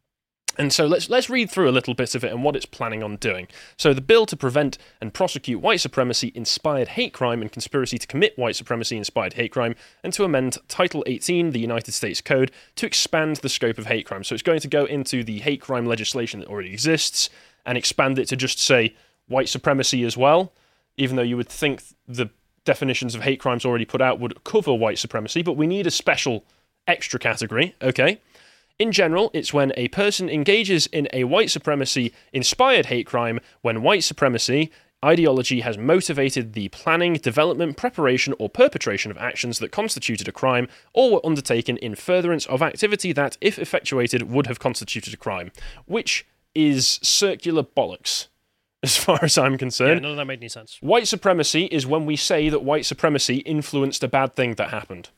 And so let's read through a little bit of it and what it's planning on doing. So the bill to prevent and prosecute white supremacy-inspired hate crime and conspiracy to commit white supremacy-inspired hate crime, and to amend Title 18, the United States Code, to expand the scope of hate crime. So it's going to go into the hate crime legislation that already exists and expand it to just say white supremacy as well, even though you would think the definitions of hate crimes already put out would cover white supremacy, but we need a special extra category, okay? In general, it's when a person engages in a white supremacy-inspired hate crime when white supremacy ideology has motivated the planning, development, preparation, or perpetration of actions that constituted a crime or were undertaken in furtherance of activity that, if effectuated, would have constituted a crime, which is circular bollocks, as far as I'm concerned. Yeah, none of that made any sense. White supremacy is when we say that white supremacy influenced a bad thing that happened.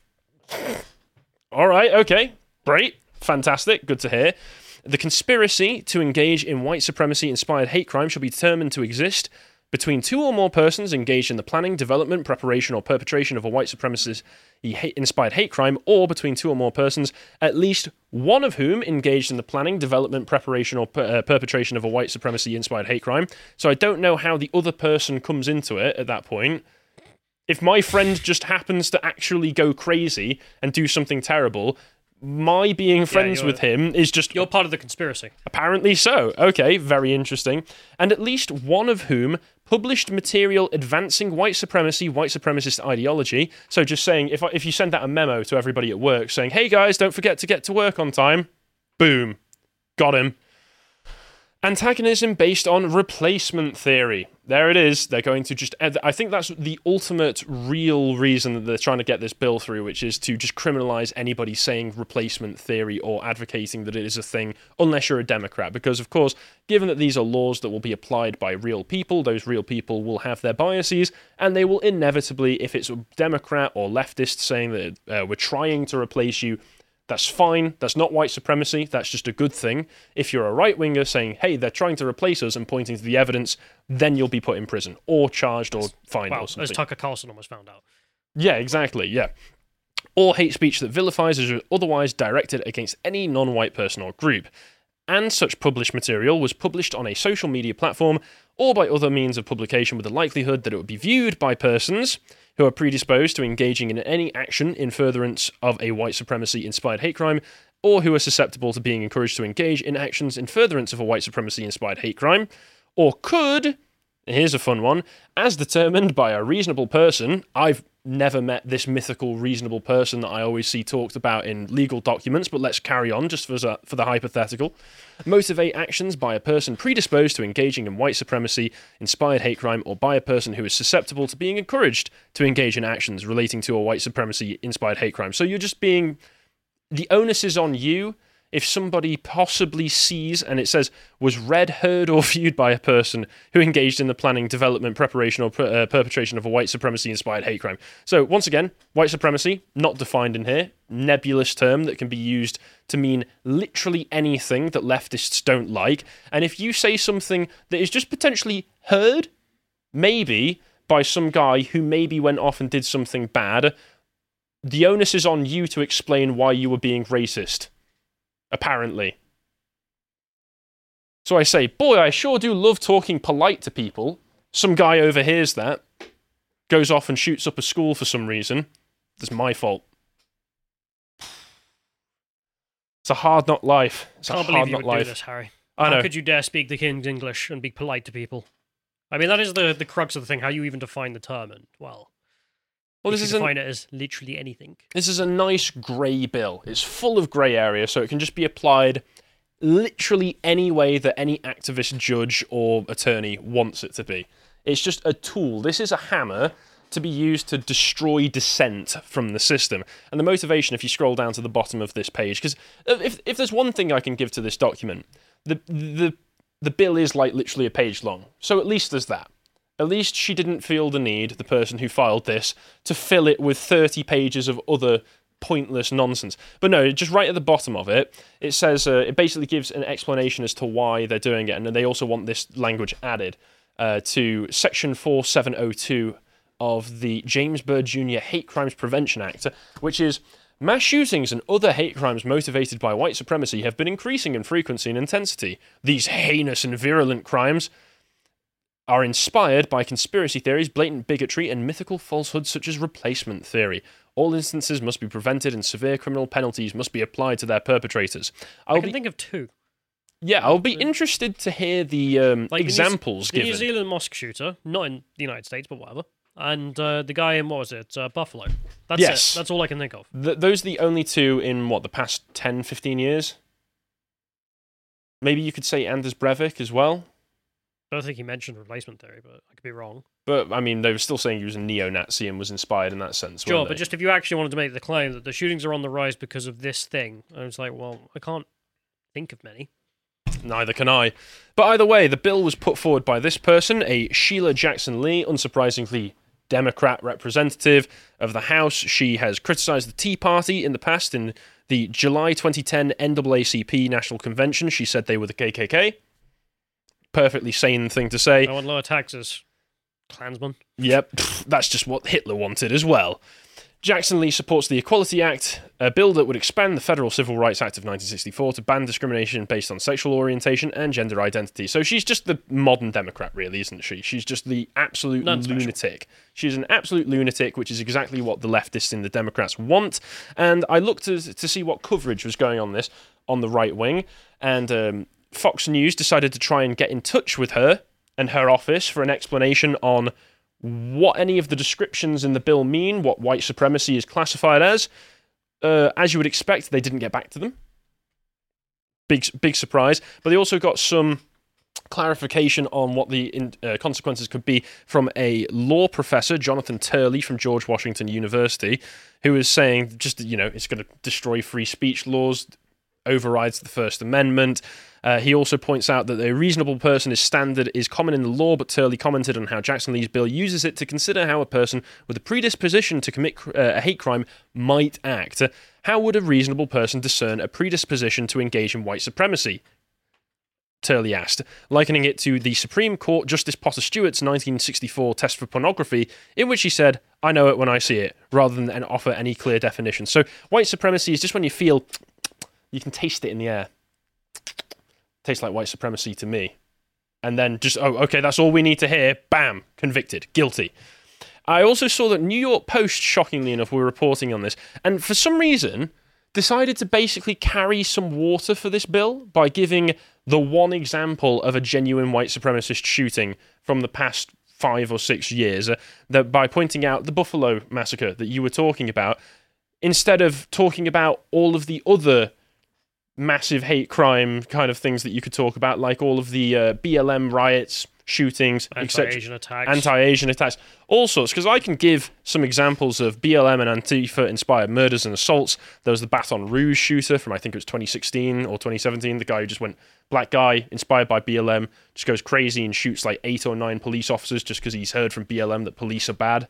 All right, okay, great. Fantastic, good to hear. The conspiracy to engage in white supremacy-inspired hate crime shall be determined to exist between two or more persons engaged in the planning, development, preparation, or perpetration of a white supremacist-inspired hate crime, or between two or more persons, at least one of whom engaged in the planning, development, preparation, or perpetration of a white supremacy-inspired hate crime. So I don't know how the other person comes into it at that point. If my friend just happens to actually go crazy and do something terrible, my being friends with him is just... You're part of the conspiracy. Apparently so. Okay, very interesting. And at least one of whom published material advancing white supremacy, white supremacist ideology. So just saying, if you send out a memo to everybody at work saying, hey guys, don't forget to get to work on time, boom, got him. Antagonism based on replacement theory. There it is. They're going to just... I think that's the ultimate real reason that they're trying to get this bill through, which is to just criminalise anybody saying replacement theory or advocating that it is a thing, unless you're a Democrat. Because, of course, given that these are laws that will be applied by real people, those real people will have their biases, and they will inevitably, if it's a Democrat or leftist saying that we're trying to replace you, that's fine. That's not white supremacy. That's just a good thing. If you're a right-winger saying, hey, they're trying to replace us and pointing to the evidence, then you'll be put in prison or charged or fined or something. As Tucker Carlson almost found out. Yeah, exactly, yeah. Or hate speech that vilifies or is otherwise directed against any non-white person or group. And such published material was published on a social media platform or by other means of publication with the likelihood that it would be viewed by persons who are predisposed to engaging in any action in furtherance of a white supremacy-inspired hate crime, or who are susceptible to being encouraged to engage in actions in furtherance of a white supremacy-inspired hate crime, or could Here's a fun one. As determined by a reasonable person, I've never met this mythical reasonable person that I always see talked about in legal documents, but let's carry on just for the hypothetical. Motivate actions by a person predisposed to engaging in white supremacy, inspired hate crime, or by a person who is susceptible to being encouraged to engage in actions relating to a white supremacy inspired hate crime. So you're just being... The onus is on you. If somebody possibly sees, and it says, was read, heard, or viewed by a person who engaged in the planning, development, preparation, or perpetration of a white supremacy-inspired hate crime. So, once again, white supremacy, not defined in here, nebulous term that can be used to mean literally anything that leftists don't like. And if you say something that is just potentially heard, maybe, by some guy who maybe went off and did something bad, the onus is on you to explain why you were being racist. Apparently. So I say, boy, I sure do love talking polite to people. Some guy overhears that, goes off and shoots up a school for some reason. That's my fault. It's a hard knock life. It's a I can't hard believe you knock would do life. this, Harry. I know. How could you dare speak the King's English and be polite to people? I mean, that is the crux of the thing, how you even define the term. And, well, Well, you this can is define it as literally anything. This is a nice grey bill. It's full of grey area, so it can just be applied literally any way that any activist, judge, or attorney wants it to be. It's just a tool. This is a hammer to be used to destroy dissent from the system. And the motivation, if you scroll down to the bottom of this page, because if there's one thing I can give to this document, the bill is like literally a page long. So at least there's that. At least she didn't feel the need, the person who filed this, to fill it with 30 pages of other pointless nonsense. But no, just right at the bottom of it, it says, it basically gives an explanation as to why they're doing it, and they also want this language added to Section 4702 of the James Byrd Jr. Hate Crimes Prevention Act, which is, mass shootings and other hate crimes motivated by white supremacy have been increasing in frequency and intensity. These heinous and virulent crimes are inspired by conspiracy theories, blatant bigotry, and mythical falsehoods such as replacement theory. All instances must be prevented and severe criminal penalties must be applied to their perpetrators. I can think of two. Yeah, I'll be interested to hear the examples the given. New Zealand mosque shooter, not in the United States, but whatever. And the guy in, what was it, Buffalo. That's Yes. it. That's all I can think of. Those are the only two in, the past 10, 15 years? Maybe you could say Anders Breivik as well? I don't think he mentioned replacement theory, but I could be wrong. But, I mean, they were still saying he was a neo-Nazi and was inspired in that sense, Sure, weren't but they? just if you actually wanted to make the claim that the shootings are on the rise because of this thing, I was like, well, I can't think of many. Neither can I. But either way, the bill was put forward by this person, a Sheila Jackson Lee, unsurprisingly Democrat representative of the House. She has criticised the Tea Party in the past. In the July 2010 NAACP National Convention, she said they were the KKK. Perfectly sane thing to say. I want lower taxes. Klansman. Yep, that's just what Hitler wanted as well. Jackson Lee supports the Equality Act, a bill that would expand the Federal Civil Rights Act of 1964 to ban discrimination based on sexual orientation and gender identity. So she's just the modern Democrat, really, isn't she? She's just the absolute lunatic. She's an absolute lunatic, which is exactly what the leftists and the Democrats want. And I looked to see what coverage was going on this on the right wing, and Fox News decided to try and get in touch with her and her office for an explanation on what any of the descriptions in the bill mean, what white supremacy is classified as. As you would expect, they didn't get back to them. Big surprise. But they also got some clarification on what the consequences could be from a law professor, Jonathan Turley from George Washington University, who is saying just, it's going to destroy free speech laws, overrides the First Amendment. He also points out that a reasonable person is common in the law, but Turley commented on how Jackson Lee's bill uses it to consider how a person with a predisposition to commit a hate crime might act. How would a reasonable person discern a predisposition to engage in white supremacy? Turley asked, likening it to the Supreme Court Justice Potter Stewart's 1964 test for pornography, in which he said, "I know it when I see it," rather than offer any clear definition. So white supremacy is just when you feel, you can taste it in the air. Tastes like white supremacy to me. And then just, okay, that's all we need to hear. Bam, convicted, guilty. I also saw that New York Post, shockingly enough, were reporting on this. And for some reason, decided to basically carry some water for this bill by giving the one example of a genuine white supremacist shooting from the past 5 or 6 years, that by pointing out the Buffalo massacre that you were talking about, instead of talking about all of the other massive hate crime kind of things that you could talk about, like all of the BLM riots, shootings, anti-Asian attacks. Anti-Asian attacks, all sorts. Because I can give some examples of BLM and Antifa-inspired murders and assaults. There was the Baton Rouge shooter from, I think it was 2016 or 2017, the guy who just went, black guy, inspired by BLM, just goes crazy and shoots like 8 or 9 police officers just because he's heard from BLM that police are bad.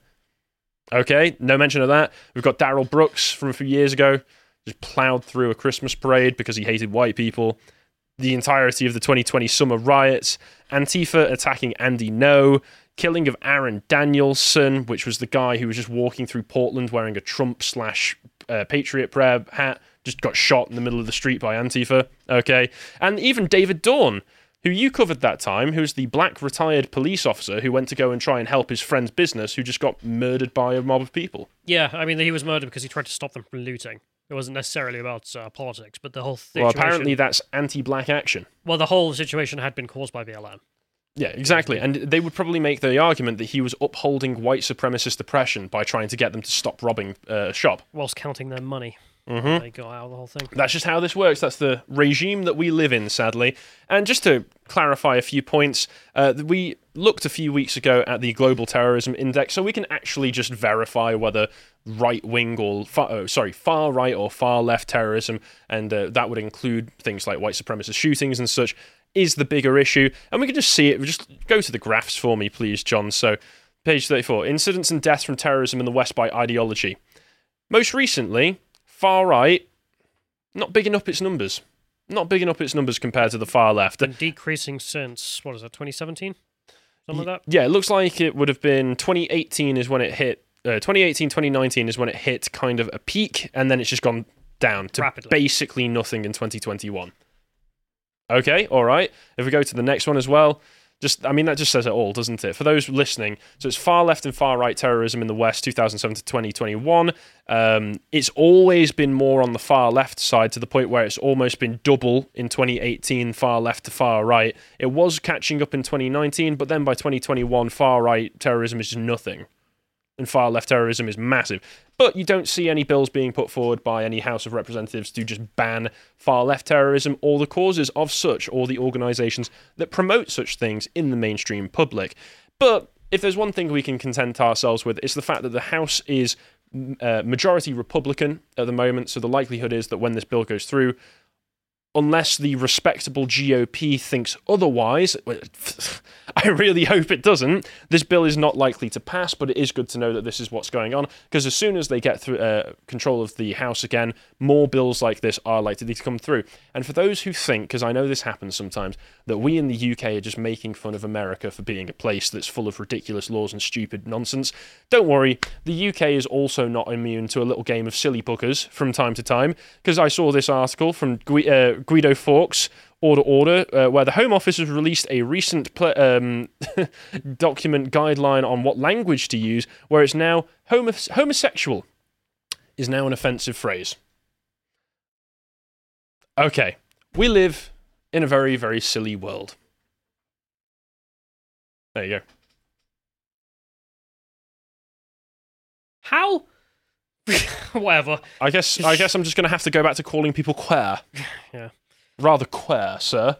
Okay, no mention of that. We've got Darrell Brooks from a few years ago, just plowed through a Christmas parade because he hated white people. The entirety of the 2020 summer riots, Antifa attacking Andy No, killing of Aaron Danielson, which was the guy who was just walking through Portland wearing a Trump/Patriot Prayer hat, just got shot in the middle of the street by Antifa. Okay, and even David Dorn, who you covered that time, who's the black retired police officer who went to go and try and help his friend's business, who just got murdered by a mob of people. Yeah, I mean, he was murdered because he tried to stop them from looting. It wasn't necessarily about politics, but the whole situation... Well, apparently that's anti-black action. Well, the whole situation had been caused by BLM. Yeah, exactly. And they would probably make the argument that he was upholding white supremacist oppression by trying to get them to stop robbing a shop. Whilst counting their money. Mm-hmm. They got out of the whole thing. That's just how this works. That's the regime that we live in, sadly. And just to clarify a few points, we looked a few weeks ago at the Global Terrorism Index, so we can actually just verify whether right-wing or far-right or far-left terrorism, and that would include things like white supremacist shootings and such, is the bigger issue. And we can just see it. Just go to the graphs for me, please, John. So, page 34, incidents and deaths from terrorism in the West by ideology. Most recently, far right, not bigging up its numbers. Not bigging up its numbers compared to the far left. Been decreasing since, 2017? Something like that? Yeah, it looks like it would have been 2018 is when it hit, 2019 is when it hit kind of a peak, and then it's just gone down to rapidly. Basically nothing in 2021. Okay, all right. If we go to the next one as well, that just says it all, doesn't it? For those listening, so it's far left and far right terrorism in the West, 2007 to 2021. It's always been more on the far left side to the point where it's almost been double in 2018, far left to far right. It was catching up in 2019, but then by 2021, far right terrorism is just nothing. And far left terrorism is massive. But you don't see any bills being put forward by any House of Representatives to just ban far left terrorism or the causes of such, or the organisations that promote such things in the mainstream public. But if there's one thing we can content ourselves with, it's the fact that the House is majority Republican at the moment, so the likelihood is that when this bill goes through, unless the respectable GOP thinks otherwise, I really hope it doesn't, this bill is not likely to pass, but it is good to know that this is what's going on, because as soon as they get through control of the House again, more bills like this are likely to come through. And for those who think, because I know this happens sometimes, that we in the UK are just making fun of America for being a place that's full of ridiculous laws and stupid nonsense, don't worry, the UK is also not immune to a little game of silly buggers from time to time, because I saw this article from Guido Fawkes, Order, where the Home Office has released a recent document guideline on what language to use, where it's now homosexual is now an offensive phrase. Okay, we live in a very, very silly world. There you go. How? Whatever. I guess I'm just going to have to go back to calling people queer. Yeah. Rather queer, sir.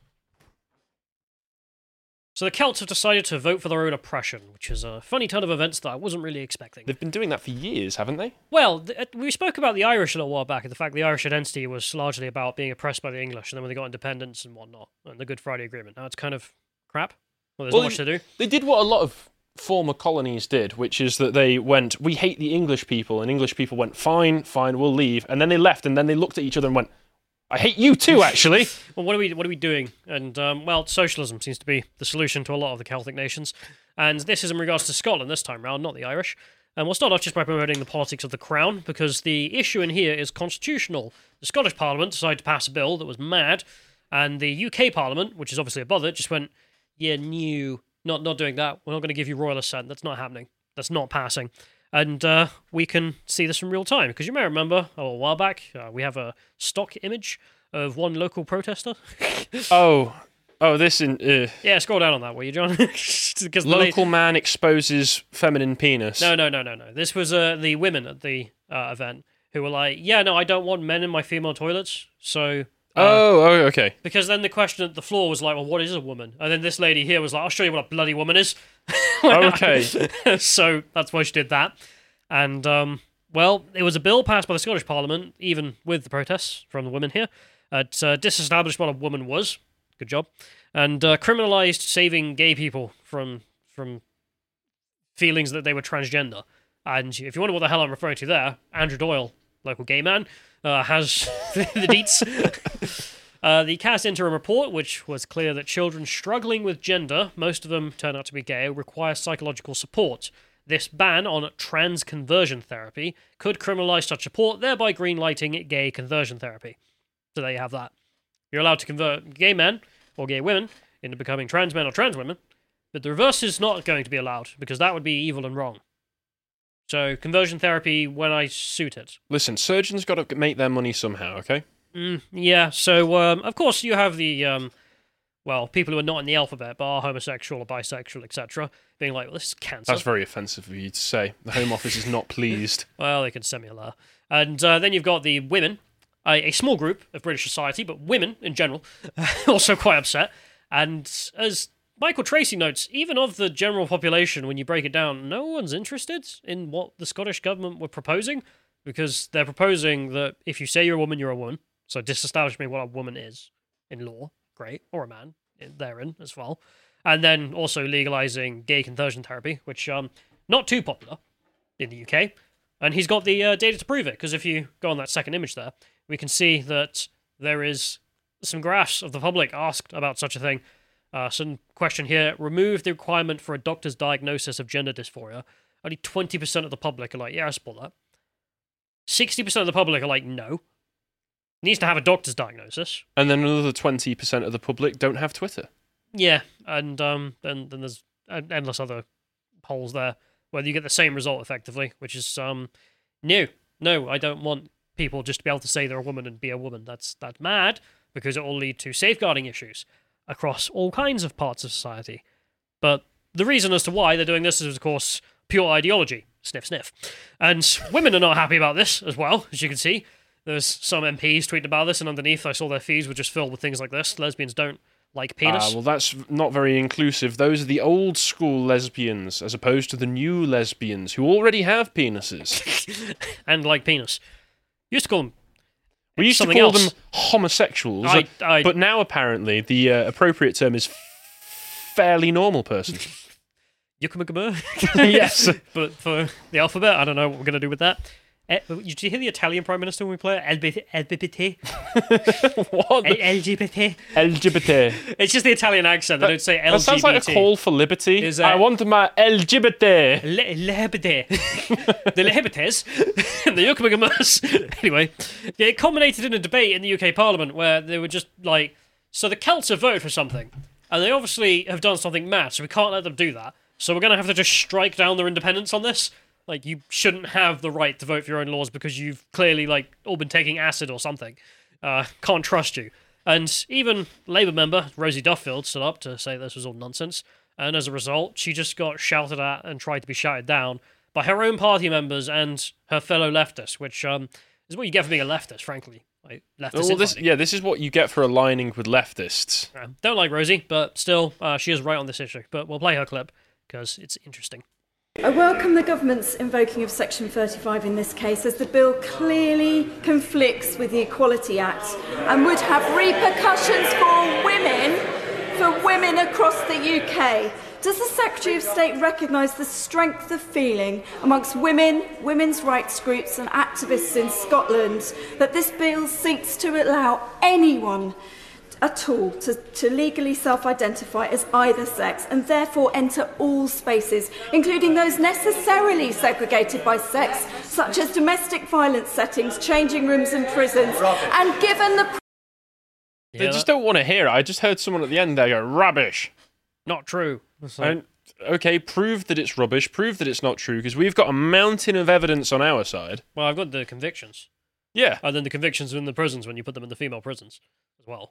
So the Celts have decided to vote for their own oppression, which is a funny turn of events that I wasn't really expecting. They've been doing that for years, haven't they? Well, we spoke about the Irish a little while back, and the fact the Irish identity was largely about being oppressed by the English, and then when they got independence and whatnot, and the Good Friday Agreement. Now it's kind of crap. Well, there's not much to do. They did what a lot of former colonies did, which is that they went, we hate the English people, and English people went, fine, we'll leave. And then they left, and then they looked at each other and went, I hate you too, actually. Well, what are we doing? And, socialism seems to be the solution to a lot of the Celtic nations. And this is in regards to Scotland this time round, not the Irish. And we'll start off just by promoting the politics of the Crown, because the issue in here is constitutional. The Scottish Parliament decided to pass a bill that was mad, and the UK Parliament, which is obviously above it, just went, yeah, not doing that. We're not going to give you royal assent. That's not happening. That's not passing. And we can see this in real time, because you may remember a while back, we have a stock image of one local protester. This in... Yeah, scroll down on that, will you, John? Local man exposes feminine penis. No. This was the women at the event who were like, yeah, no, I don't want men in my female toilets, so... okay. Because then the question at the floor was like, well, what is a woman? And then this lady here was like, I'll show you what a bloody woman is. Okay. So that's why she did that. And, well, it was a bill passed by the Scottish Parliament, even with the protests from the women here, to disestablish what a woman was. Good job. And criminalised saving gay people from feelings that they were transgender. And if you wonder what the hell I'm referring to there, Andrew Doyle, local gay man, has the deets. The CAS interim report, which was clear that children struggling with gender, most of them turn out to be gay, require psychological support. This ban on trans conversion therapy could criminalise such support, thereby greenlighting gay conversion therapy. So there you have that. You're allowed to convert gay men or gay women into becoming trans men or trans women, but the reverse is not going to be allowed, because that would be evil and wrong. So, conversion therapy when I suit it. Listen, surgeons got to make their money somehow, okay? Yeah, so, of course you have the, people who are not in the alphabet, but are homosexual or bisexual, etc., being like, well, this is cancer. That's very offensive of you to say. The Home Office is not pleased. Well, they can send me a letter. And then you've got the women, a small group of British society, but women in general, also quite upset. And as Michael Tracy notes, even of the general population, when you break it down, no one's interested in what the Scottish government were proposing, because they're proposing that if you say you're a woman, you're a woman. So disestablishing what a woman is in law, great, or a man therein as well. And then also legalising gay conversion therapy, which not too popular in the UK. And he's got the data to prove it, because if you go on that second image there, we can see that there is some graphs of the public asked about such a thing. Some question here, remove the requirement for a doctor's diagnosis of gender dysphoria. Only 20% of the public are like, yeah, I support that. 60% of the public are like, no. Needs to have a doctor's diagnosis. And then another 20% of the public don't have Twitter. Yeah, and then there's endless other polls there where you get the same result effectively, which is no, I don't want people just to be able to say they're a woman and be a woman. That's mad, because it will lead to safeguarding issues across all kinds of parts of society. But the reason as to why they're doing this is, of course, pure ideology. Sniff, sniff. And women are not happy about this as well, as you can see. There's some MPs tweeting about this, and underneath I saw their feeds were just filled with things like this. Lesbians don't like penis. Well, that's not very inclusive. Those are the old school lesbians, as opposed to the new lesbians, who already have penises. And like penis. Used to call them We used to call them homosexuals, but now apparently the appropriate term is fairly normal person. Yes. But for the alphabet, I don't know what we're going to do with that. Did you hear the Italian Prime Minister when we play it? LGBT? What? LGBT? LGBT. It's just the Italian accent. They don't say LGBT. That sounds like a call for liberty. I want my LGBT. LGBT. The liberties. The Yucamagumas. Anyway, it culminated in a debate in the UK Parliament where they were just like, so the Celts have voted for something, and they obviously have done something mad, so we can't let them do that. So we're going to have to just strike down their independence on this. Like, you shouldn't have the right to vote for your own laws because you've clearly, all been taking acid or something. Can't trust you. And even Labour member Rosie Duffield stood up to say this was all nonsense. And as a result, she just got shouted at and tried to be shouted down by her own party members and her fellow leftists, which is what you get for being a leftist, frankly. Like, this is what you get for aligning with leftists. Don't like Rosie, but still, she is right on this issue. But we'll play her clip because it's interesting. I welcome the government's invoking of Section 35 in this case, as the bill clearly conflicts with the Equality Act and would have repercussions for women across the UK. Does the Secretary of State recognise the strength of feeling amongst women, women's rights groups and activists in Scotland that this bill seeks to allow anyone at all to legally self-identify as either sex and therefore enter all spaces, including those necessarily segregated by sex, such as domestic violence settings, changing rooms and prisons, and given the... They just don't want to hear it. I just heard someone at the end there go, rubbish. Not true. okay, prove that it's rubbish, prove that it's not true, because we've got a mountain of evidence on our side. Well, I've got the convictions. Yeah. And then the convictions are in the prisons when you put them in the female prisons as well.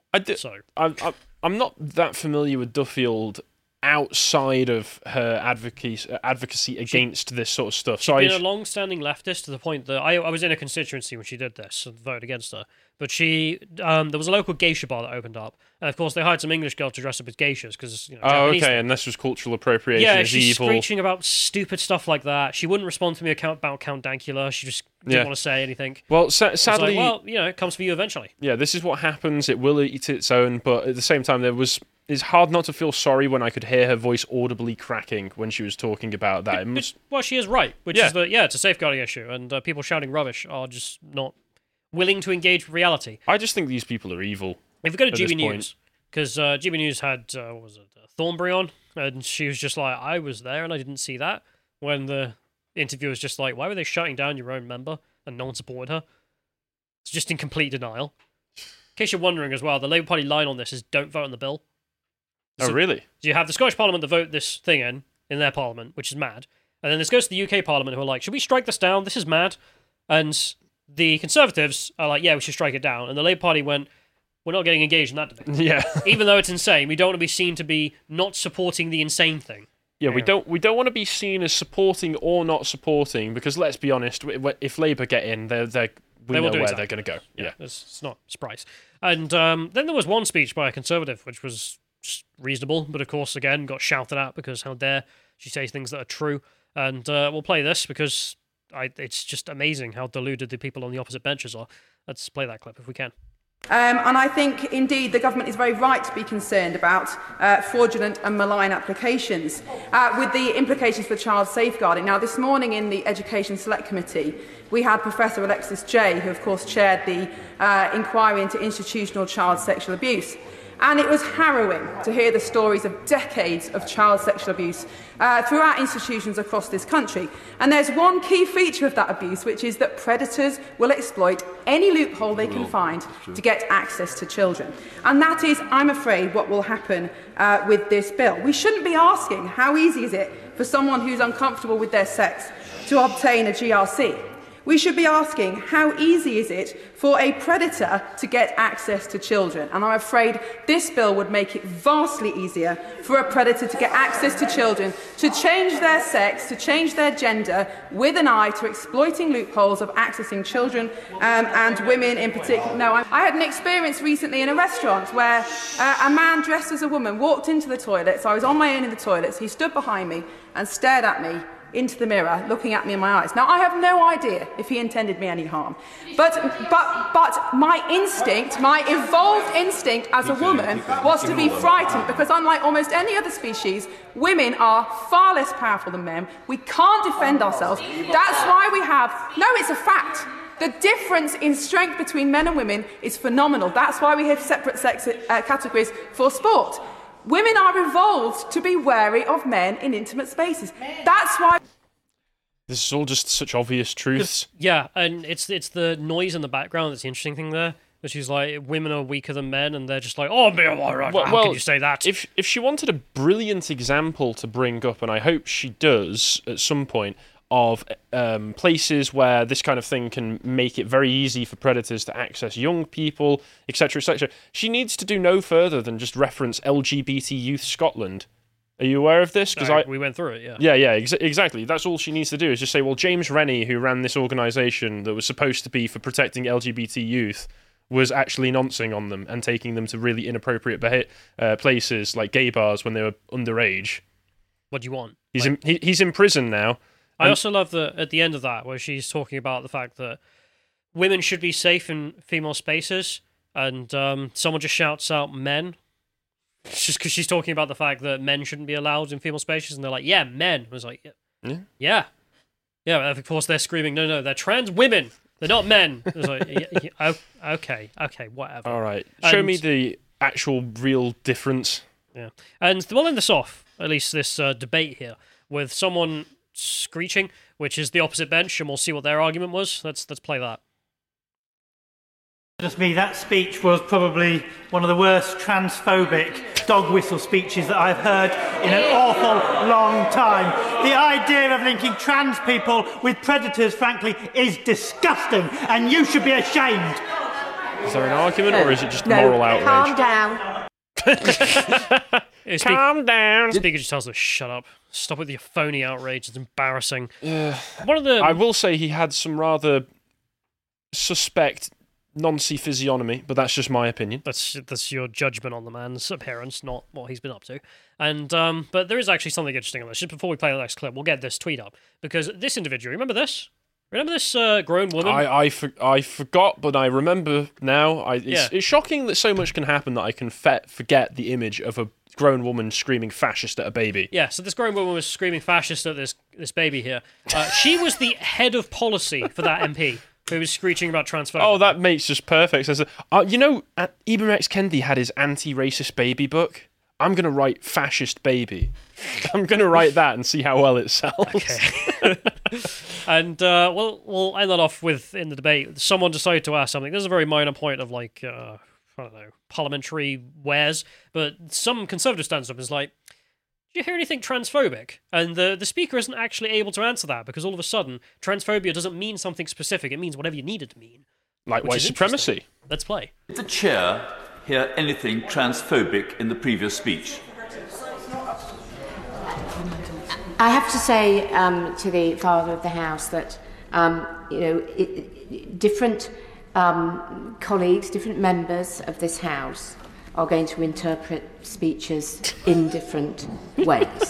I'm not that familiar with Duffield outside of her advocacy against this sort of stuff. She's been a long-standing leftist to the point that I was in a constituency when she did this and voted against her. But there was a local geisha bar that opened up, and of course they hired some English girl to dress up as geishas because Japanese. Okay, and this was cultural appropriation. Yeah, is she's evil. screeching about stupid stuff like that. She wouldn't respond to me about Count Dankula. She just didn't want to say anything. Well, sadly, it comes for you eventually. Yeah, this is what happens. It will eat its own, but at the same time, it's hard not to feel sorry when I could hear her voice audibly cracking when she was talking about that. Well, she is right, which is it's a safeguarding issue, and people shouting rubbish are just not willing to engage with reality. I just think these people are evil. If we go to GB News, because GB News had Thornbury on, and she was just like, I was there and I didn't see that. When the interviewer was just like, why were they shutting down your own member and no one supported her? It's just in complete denial. In case you're wondering as well, the Labour Party line on this is don't vote on the bill. Oh, really? So you have the Scottish Parliament to vote this thing in their Parliament, which is mad. And then this goes to the UK Parliament, who are like, should we strike this down? This is mad. And the Conservatives are like, yeah, we should strike it down. And the Labour Party went, we're not getting engaged in that debate. Yeah. Even though it's insane, we don't want to be seen to be not supporting the insane thing. Yeah, we don't want to be seen as supporting or not supporting, because let's be honest, if Labour get in, we know where they're going to go. Yeah. It's not a surprise. And then there was one speech by a Conservative, which was just reasonable, but of course, again, got shouted at because how dare she say things that are true. And we'll play this because it's just amazing how deluded the people on the opposite benches are. Let's play that clip if we can. And I think, indeed, the government is very right to be concerned about fraudulent and malign applications, with the implications for child safeguarding. Now, this morning in the Education Select Committee, we had Professor Alexis Jay, who, of course, chaired the inquiry into institutional child sexual abuse. And it was harrowing to hear the stories of decades of child sexual abuse throughout institutions across this country. And there's one key feature of that abuse, which is that predators will exploit any loophole they can find to get access to children. And that is, I'm afraid, what will happen with this bill. We shouldn't be asking how easy is it for someone who's uncomfortable with their sex to obtain a GRC. We should be asking, how easy is it for a predator to get access to children? And I'm afraid this bill would make it vastly easier for a predator to get access to children, to change their sex, to change their gender, with an eye to exploiting loopholes of accessing children and women in particular. No, I had an experience recently in a restaurant where a man dressed as a woman walked into the toilets. I was on my own in the toilets. He stood behind me and stared at me into the mirror, looking at me in my eyes. Now, I have no idea if he intended me any harm, but my instinct, my evolved instinct as a woman, was to be frightened, because unlike almost any other species, women are far less powerful than men. We can't defend ourselves. That's why we have... No, it's a fact. The difference in strength between men and women is phenomenal. That's why we have separate sex categories for sport. Women are evolved to be wary of men in intimate spaces. That's why... This is all just such obvious truths. Yeah, and it's the noise in the background that's the interesting thing there. That she's like, women are weaker than men, and they're just like, how can you say that? If she wanted a brilliant example to bring up, and I hope she does at some point, of places where this kind of thing can make it very easy for predators to access young people, etc., etc. She needs to do no further than just reference LGBT Youth Scotland. Are you aware of this? Because we went through it, yeah. Yeah, exactly. That's all she needs to do, is just say, well, James Rennie, who ran this organisation that was supposed to be for protecting LGBT youth, was actually noncing on them and taking them to really inappropriate places like gay bars when they were underage. What do you want? He's in prison now. I also love at the end of that, where she's talking about the fact that women should be safe in female spaces, and someone just shouts out men, just because she's talking about the fact that men shouldn't be allowed in female spaces, and they're like, yeah, men. I was like, yeah. Of course they're screaming, no, they're trans women. They're not men. I was like, okay, whatever. All right, show me the actual real difference. Yeah, and we'll end this off, at least this debate here, with someone screeching, which is the opposite bench, and we'll see what their argument was. Let's play that. Goodness me, that speech was probably one of the worst transphobic dog whistle speeches that I've heard in an awful long time. The idea of linking trans people with predators, frankly, is disgusting, and you should be ashamed. Is there an argument, or is it just moral outrage? Calm down. Calm down. Speaker just tells them, shut up. Stop with your phony outrage. It's embarrassing. One of the... I will say he had some rather suspect Nancy physiognomy, but that's just my opinion. That's your judgment on the man's appearance, not what he's been up to. And but there is actually something interesting on this. Just before we play the next clip, we'll get this tweet up. Because this individual, remember this? Remember this grown woman? I forgot, but I remember now. It's shocking that so much can happen that I can forget the image of a grown woman screaming fascist at a baby. Yeah, so this grown woman was screaming fascist at this baby here. She was the head of policy for that MP who was screeching about transphobia. Oh, that makes just perfect sense. You know, Ibram X. Kendi had his anti-racist baby book. I'm going to write fascist baby. I'm going to write that and see how well it sells. Okay. And we'll end that off with, in the debate, someone decided to ask something. This is a very minor point of, like, I don't know, parliamentary wares, but some conservative stands up and is like, did you hear anything transphobic? And the speaker isn't actually able to answer that because all of a sudden, transphobia doesn't mean something specific. It means whatever you need it to mean. Like white supremacy. Let's play. Did the chair hear anything transphobic in the previous speech? I have to say to the Father of the House that, different colleagues, different members of this House are going to interpret speeches in different ways.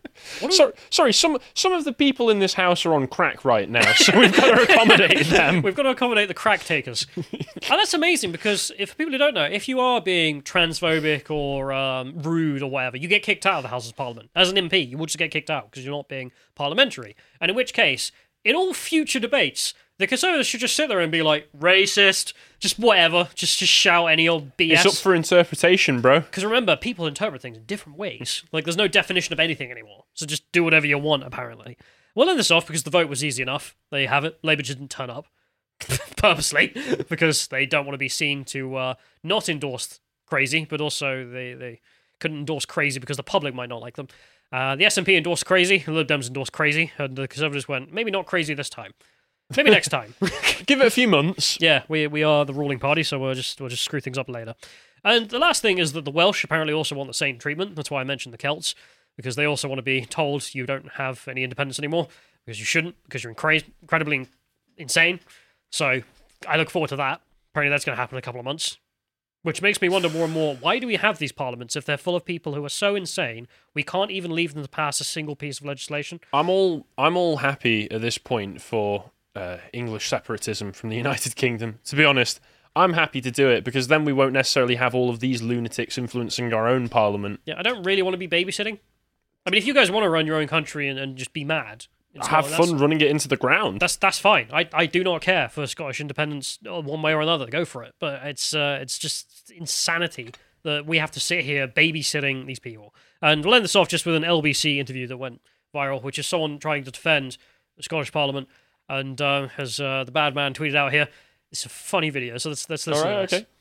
Sorry, some of the people in this house are on crack right now, so we've got to accommodate them. We've got to accommodate the crack takers. And that's amazing because, if people who don't know, if you are being transphobic or rude or whatever, you get kicked out of the House of Parliament. As an MP, you will just get kicked out because you're not being parliamentary. And in which case, in all future debates, the Conservatives should just sit there and be like, racist, just whatever, just shout any old BS. It's up for interpretation, bro. Because remember, people interpret things in different ways. Like, there's no definition of anything anymore. So just do whatever you want, apparently. We'll end this off because the vote was easy enough. There you have it. Labour didn't turn up. Purposely. Because they don't want to be seen to not endorse crazy, but also they couldn't endorse crazy because the public might not like them. The SNP endorsed crazy, the Lib Dems endorsed crazy, and the Conservatives went, maybe not crazy this time. Maybe next time. Give it a few months. Yeah, we are the ruling party, so we'll just screw things up later. And the last thing is that the Welsh apparently also want the same treatment. That's why I mentioned the Celts, because they also want to be told you don't have any independence anymore, because you shouldn't, because you're incredibly insane. So I look forward to that. Apparently that's going to happen in a couple of months. Which makes me wonder more and more, why do we have these parliaments if they're full of people who are so insane we can't even leave them to pass a single piece of legislation? I'm all happy at this point for English separatism from the United Kingdom. To be honest, I'm happy to do it because then we won't necessarily have all of these lunatics influencing our own parliament. Yeah, I don't really want to be babysitting. I mean, if you guys want to run your own country and just be mad, have fun running it into the ground. That's fine. I do not care for Scottish independence one way or another. Go for it. But it's just insanity that we have to sit here babysitting these people. And we'll end this off just with an LBC interview that went viral, which is someone trying to defend the Scottish Parliament. And as the bad man tweeted out here, it's a funny video. So let's listen to this. Okay.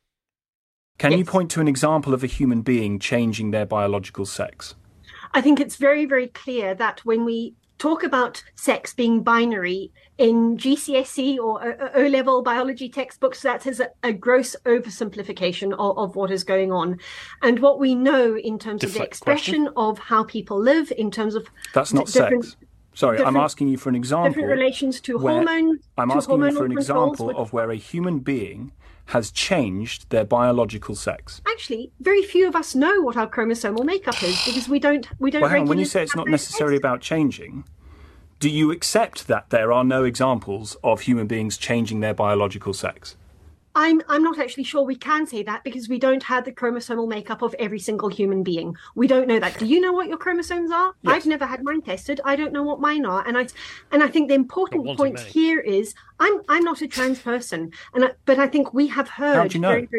Can you point to an example of a human being changing their biological sex? I think it's very, very clear that when we talk about sex being binary in GCSE or O-level biology textbooks, that is a gross oversimplification of what is going on. And what we know in terms of the expression of how people live, in terms of... That's not sex. Sorry, I'm asking you for an example. Different relations to hormones. I'm asking you for an example of where a human being has changed their biological sex. Actually, very few of us know what our chromosomal makeup is because we don't regularly... When you say it's not necessarily about changing, do you accept that there are no examples of human beings changing their biological sex? I'm not actually sure we can say that because we don't have the chromosomal makeup of every single human being. We don't know that. Do you know what your chromosomes are? Yes. I've never had mine tested. I don't know what mine are. And I think the important point here is I'm not a trans person, but I think we have heard. How do you know?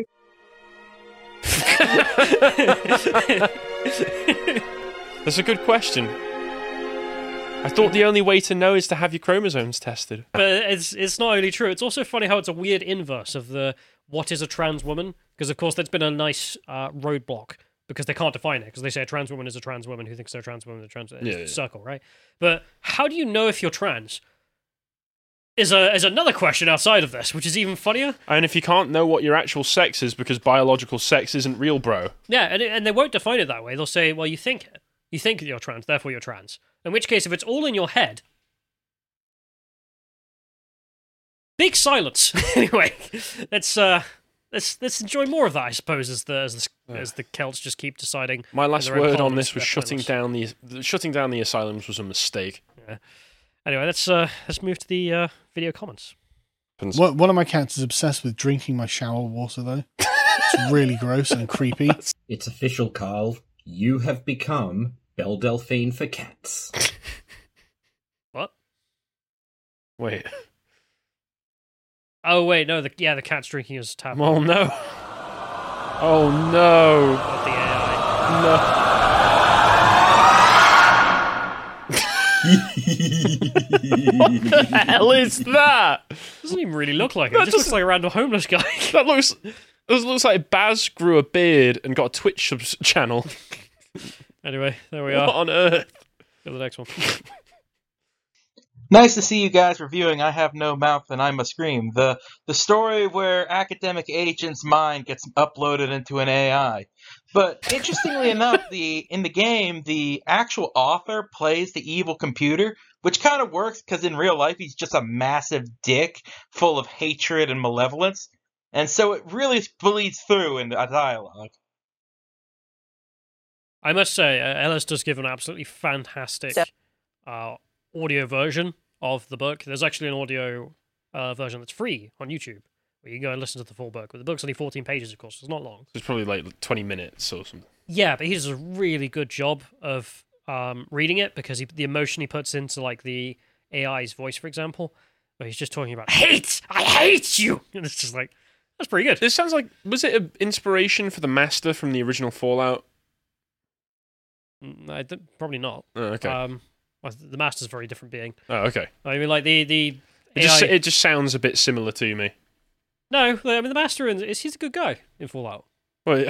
That's a good question. I thought the only way to know is to have your chromosomes tested. But it's not only true, it's also funny how it's a weird inverse of the what is a trans woman? Because, of course, that's been a nice roadblock because they can't define it. Because they say a trans woman is a trans woman who thinks they're a trans woman is a trans circle, right? But how do you know if you're trans? Is another question outside of this, which is even funnier. And if you can't know what your actual sex is because biological sex isn't real, bro. Yeah, and they won't define it that way. They'll say, well, you think it. You think you're trans, therefore you're trans. In which case, if it's all in your head... Big silence. Anyway, let's enjoy more of that, I suppose, as the Celts just keep deciding. My last word on this was shutting down the asylums was a mistake. Yeah. Anyway, let's move to the video comments. One of my cats is obsessed with drinking my shower water, though. It's really gross and creepy. It's official, Carl. You have become Belle Delphine for cats. What? Wait. Oh wait, no. The cat's drinking his tap. Oh no! Oh no! Not the AI. No. What the hell is that? Doesn't even really look like it. It just looks like a random homeless guy. That looks like Baz grew a beard and got a Twitch channel. Anyway, there we are. What on earth? Go to the next one. Nice to see you guys reviewing I Have No Mouth and I Must Scream, the story where academic agent's mind gets uploaded into an AI. But interestingly enough, in the game, the actual author plays the evil computer, which kind of works because in real life he's just a massive dick full of hatred and malevolence. And so it really bleeds through in the dialogue. I must say, Ellis does give an absolutely fantastic audio version of the book. There's actually an audio version that's free on YouTube, where you can go and listen to the full book. But the book's only 14 pages, of course. So it's not long. It's probably like 20 minutes or something. Yeah, but he does a really good job of reading it because the emotion he puts into like the AI's voice, for example, where he's just talking about hate. I hate you, and it's just like that's pretty good. This sounds like was it an inspiration for the Master from the original Fallout? Probably not. Oh, okay. The Master's a very different being. Oh, okay. I mean, like the it just sounds a bit similar to me. No, I mean the Master he's a good guy in Fallout. Wait,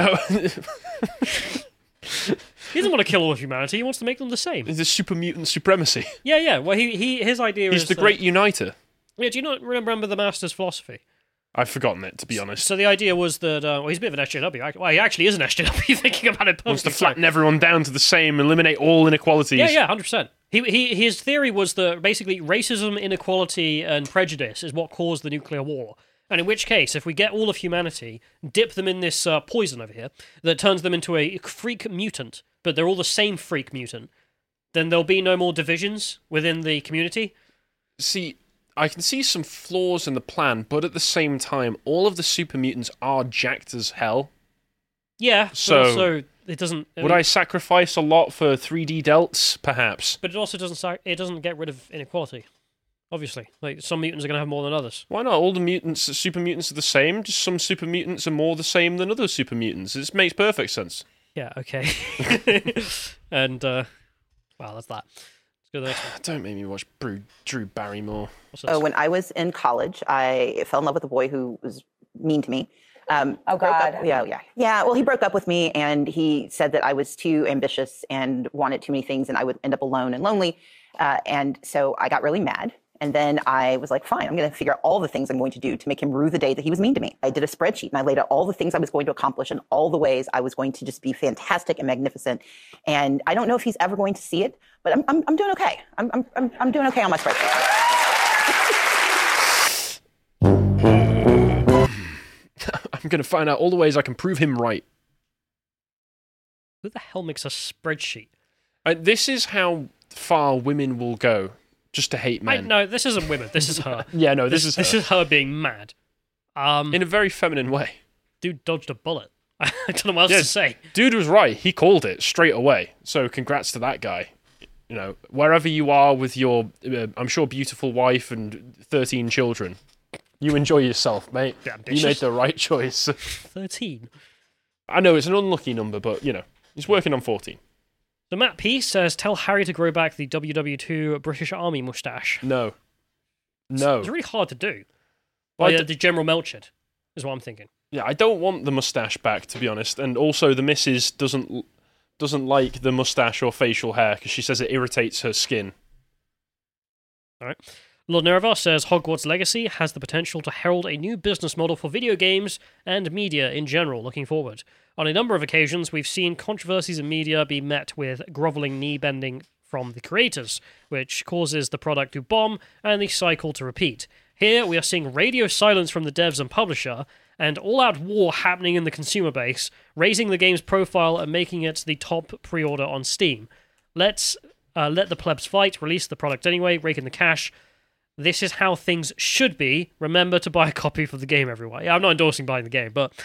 he doesn't want to kill all of humanity. He wants to make them the same. It's a super mutant supremacy. Yeah. Well, his idea is he's the great uniter. Yeah. Do you not remember the Master's philosophy? I've forgotten it, to be honest. So the idea was that he's a bit of an SJW. Well, he actually is an SJW. Thinking about it, wants to flatten everyone down to the same, eliminate all inequalities. Yeah, 100%. His theory was that basically racism, inequality, and prejudice is what caused the nuclear war. And in which case, if we get all of humanity, dip them in this poison over here that turns them into a freak mutant, but they're all the same freak mutant, then there'll be no more divisions within the community. See, I can see some flaws in the plan, but at the same time, all of the super mutants are jacked as hell. Yeah, so it doesn't. Would I sacrifice a lot for 3D delts, perhaps? But it also doesn't. It doesn't get rid of inequality. Obviously, like some mutants are going to have more than others. Why not? All the mutants, super mutants, are the same. Just some super mutants are more the same than other super mutants. It makes perfect sense. Yeah. Okay. And well, that's that. Let's go to the next one. Don't make me watch Drew Barrymore. When I was in college, I fell in love with a boy who was mean to me. Oh, God. Yeah. Well, he broke up with me, and he said that I was too ambitious and wanted too many things, and I would end up alone and lonely. And so I got really mad. And then I was like, fine, I'm going to figure out all the things I'm going to do to make him rue the day that he was mean to me. I did a spreadsheet, and I laid out all the things I was going to accomplish and all the ways I was going to just be fantastic and magnificent. And I don't know if he's ever going to see it, but I'm doing okay. I'm doing okay on my spreadsheet. I'm going to find out all the ways I can prove him right. Who the hell makes a spreadsheet? This is how far women will go, just to hate men. No, this isn't women. This is her. Yeah, no, this is her being mad. In a very feminine way. Dude dodged a bullet. I don't know what else to say. Dude was right. He called it straight away. So congrats to that guy. You know, wherever you are with your, I'm sure, beautiful wife and 13 children, you enjoy yourself, mate. You made the right choice. 13. I know it's an unlucky number, but, you know, he's working on 14. So Matt P says, tell Harry to grow back the WW2 British Army moustache. No. No. It's really hard to do. Well, the General Melchett. is what I'm thinking. Yeah, I don't want the mustache back, to be honest. And also, the missus doesn't like the mustache or facial hair because she says it irritates her skin. All right. Lord Nerevar says Hogwarts Legacy has the potential to herald a new business model for video games and media in general looking forward. On a number of occasions, we've seen controversies in media be met with groveling knee-bending from the creators, which causes the product to bomb and the cycle to repeat. Here, we are seeing radio silence from the devs and publisher, and all-out war happening in the consumer base, raising the game's profile and making it the top pre-order on Steam. Let's let the plebs fight, release the product anyway, rake in the cash. This is how things should be. Remember to buy a copy for the game, everyone. Yeah, I'm not endorsing buying the game, but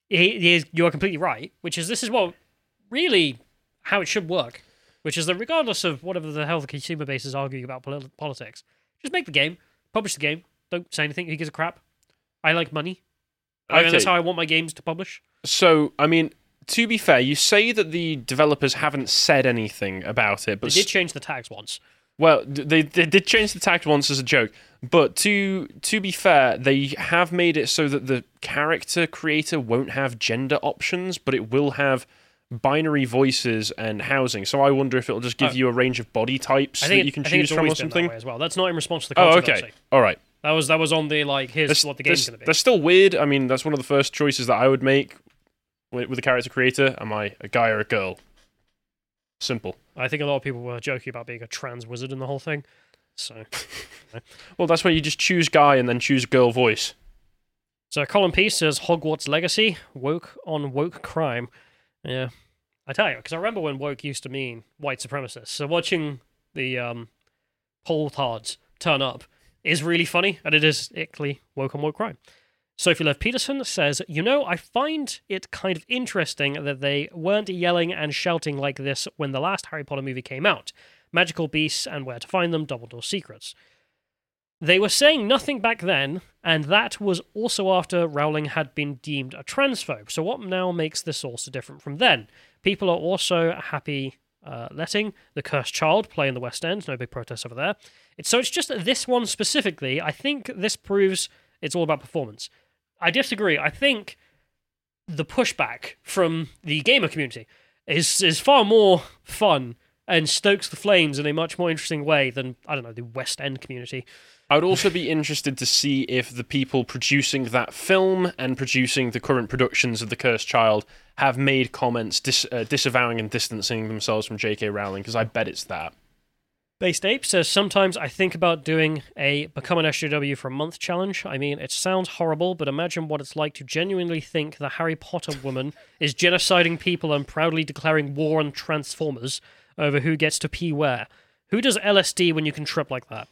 you are completely right, this is what really how it should work, which is that regardless of whatever the hell the consumer base is arguing about politics, just make the game, publish the game, don't say anything, who gives a crap? I like money. Okay. That's how I want my games to publish. So, I mean, to be fair, you say that the developers haven't said anything about it, but They did change the tags once. Well, they did change the tag once as a joke, but to be fair, they have made it so that the character creator won't have gender options, but it will have binary voices and housing. So I wonder if it'll just give you a range of body types that you can choose from or something. That way as well. That's not in response to the Oh, controversy. okay, all right. That was on the here's what the game's going to be. That's still weird. I mean, that's one of the first choices that I would make with a character creator. Am I a guy or a girl? Simple. I think a lot of people were joking about being a trans wizard in the whole thing. So, well, that's where you just choose guy and then choose girl voice. So Colin Peace says Hogwarts Legacy, woke on woke crime. Yeah, I tell you, because I remember when woke used to mean white supremacists. So watching the Poltards turn up is really funny, and it is ickly woke on woke crime. Sophie Lev Peterson says, I find it kind of interesting that they weren't yelling and shouting like this when the last Harry Potter movie came out. Magical beasts and where to find them, Dumbledore secrets. They were saying nothing back then, and that was also after Rowling had been deemed a transphobe. So what now makes this also different from then? People are also happy letting The Cursed Child play in the West End. No big protests over there. It's just this one specifically. I think this proves it's all about performance. I disagree. I think the pushback from the gamer community is far more fun and stokes the flames in a much more interesting way than, I don't know, the West End community. I would also be interested to see if the people producing that film and producing the current productions of The Cursed Child have made comments disavowing and distancing themselves from J.K. Rowling, because I bet it's that. Based Ape says, sometimes I think about doing a Become an SJW for a month challenge. I mean, it sounds horrible, but imagine what it's like to genuinely think the Harry Potter woman is genociding people and proudly declaring war on Transformers over who gets to pee where. Who does LSD when you can trip like that?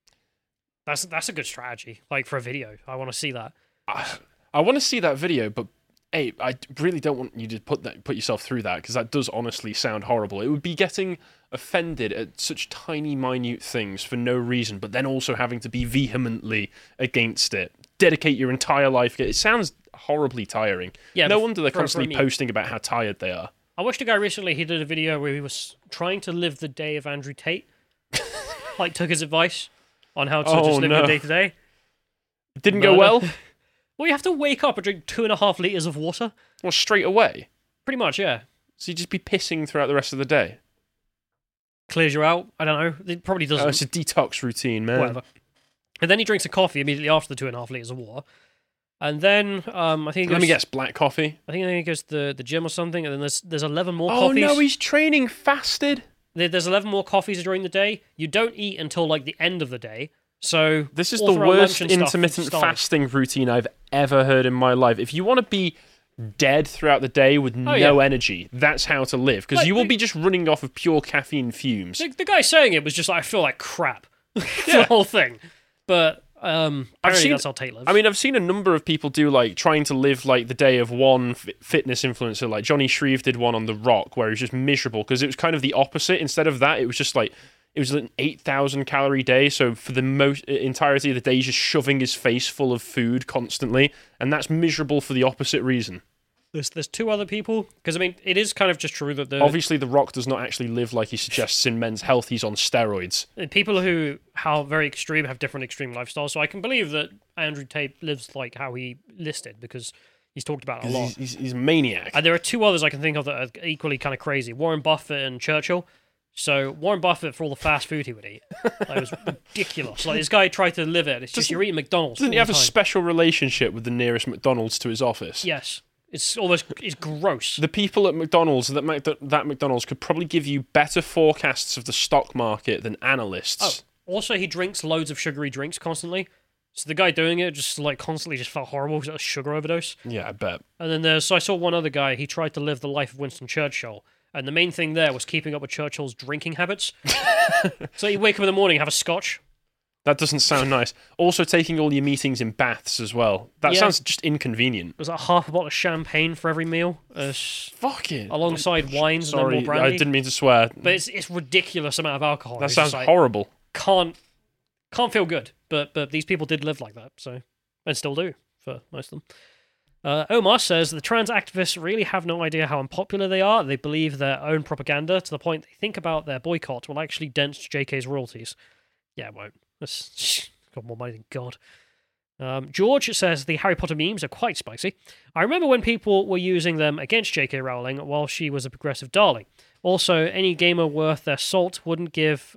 That's a good strategy, for a video. I want to see that. I want to see that video, but hey, I really don't want you to put yourself through that, because that does honestly sound horrible. It would be getting offended at such tiny, minute things for no reason, but then also having to be vehemently against it. Dedicate your entire life. It sounds horribly tiring. Yeah, no wonder they're constantly posting about how tired they are. I watched a guy recently, he did a video where he was trying to live the day of Andrew Tate. Took his advice on how to just live your day to day. Didn't go well? Well, you have to wake up and drink 2.5 litres of water. Well, straight away? Pretty much, yeah. So you just be pissing throughout the rest of the day? Clears you out. I don't know. It probably doesn't. It's a detox routine, man. Whatever. And then he drinks a coffee immediately after the 2.5 litres of water. And then, I think Let me guess, black coffee? I think then he goes to the gym or something, and then there's 11 more coffees. Oh no, he's training fasted? There's 11 more coffees during the day. You don't eat until, the end of the day. So this is the worst intermittent fasting routine I've ever heard in my life. If you want to be dead throughout the day with no energy, that's how to live, because you will be just running off of pure caffeine fumes. The guy saying it was just I feel like crap for the whole thing. But apparently that's how Tate lives. I mean, I've seen a number of people do trying to live the day of one fitness influencer. Like Johnny Shreve did one on The Rock where he was just miserable, because it was kind of the opposite. Instead of that, it was just it was an 8,000 calorie day, so for the entirety of the day, he's just shoving his face full of food constantly, and that's miserable for the opposite reason. There's two other people, because I mean, it is kind of just true that obviously The Rock does not actually live like he suggests in Men's Health. He's on steroids. People who how very extreme have different extreme lifestyles. So I can believe that Andrew Tate lives like how he listed, because he's talked about it a lot. He's a maniac. And there are two others I can think of that are equally kind of crazy: Warren Buffett and Churchill. So Warren Buffett, for all the fast food he would eat, it was ridiculous. Like, this guy tried to live it. It's just you're eating McDonald's. Doesn't he have a special relationship with the nearest McDonald's to his office? Yes. It's gross. The people at McDonald's, that McDonald's could probably give you better forecasts of the stock market than analysts. Oh, also he drinks loads of sugary drinks constantly. So the guy doing it just like constantly just felt horrible because it was a sugar overdose. Yeah, I bet. And then I saw one other guy, he tried to live the life of Winston Churchill. And the main thing there was keeping up with Churchill's drinking habits. So you wake up in the morning, have a scotch. That doesn't sound nice. Also taking all your meetings in baths as well. That sounds just inconvenient. Was that half a bottle of champagne for every meal? Fucking alongside wines and then more brandy. I didn't mean to swear. But it's ridiculous amount of alcohol. That sounds horrible. Can't feel good. But these people did live like that, so and still do for most of them. Omar says the trans activists really have no idea how unpopular they are. They believe their own propaganda to the point they think about their boycott will actually dent JK's royalties. Yeah, it won't. That's got more money than God. George says the Harry Potter memes are quite spicy. I remember when people were using them against J.K. Rowling while she was a progressive darling. Also, any gamer worth their salt wouldn't give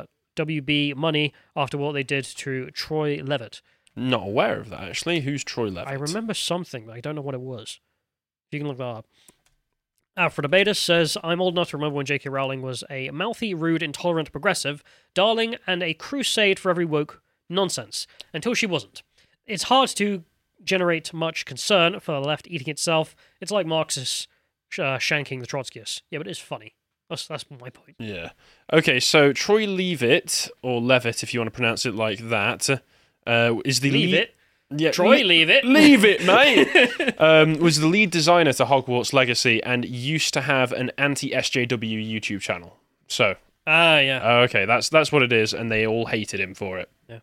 WB money after what they did to Troy Levitt. Not aware of that, actually. Who's Troy Levitt? I remember something, but I don't know what it was. You can look that up. Alfred Abatus says, I'm old enough to remember when J.K. Rowling was a mouthy, rude, intolerant progressive, darling, and a crusade for every woke nonsense, until she wasn't. It's hard to generate much concern for the left eating itself. It's like Marxists shanking the Trotskyists. Yeah, but it's funny. That's my point. Yeah. Okay, so Troy Leavitt, or Levitt if you want to pronounce it like that, is the Leavitt? Yeah, Troy Leavitt. Leave it, mate! Was the lead designer to Hogwarts Legacy and used to have an anti-SJW YouTube channel. So. Yeah. Okay, that's what it is, and they all hated him for it. Yeah.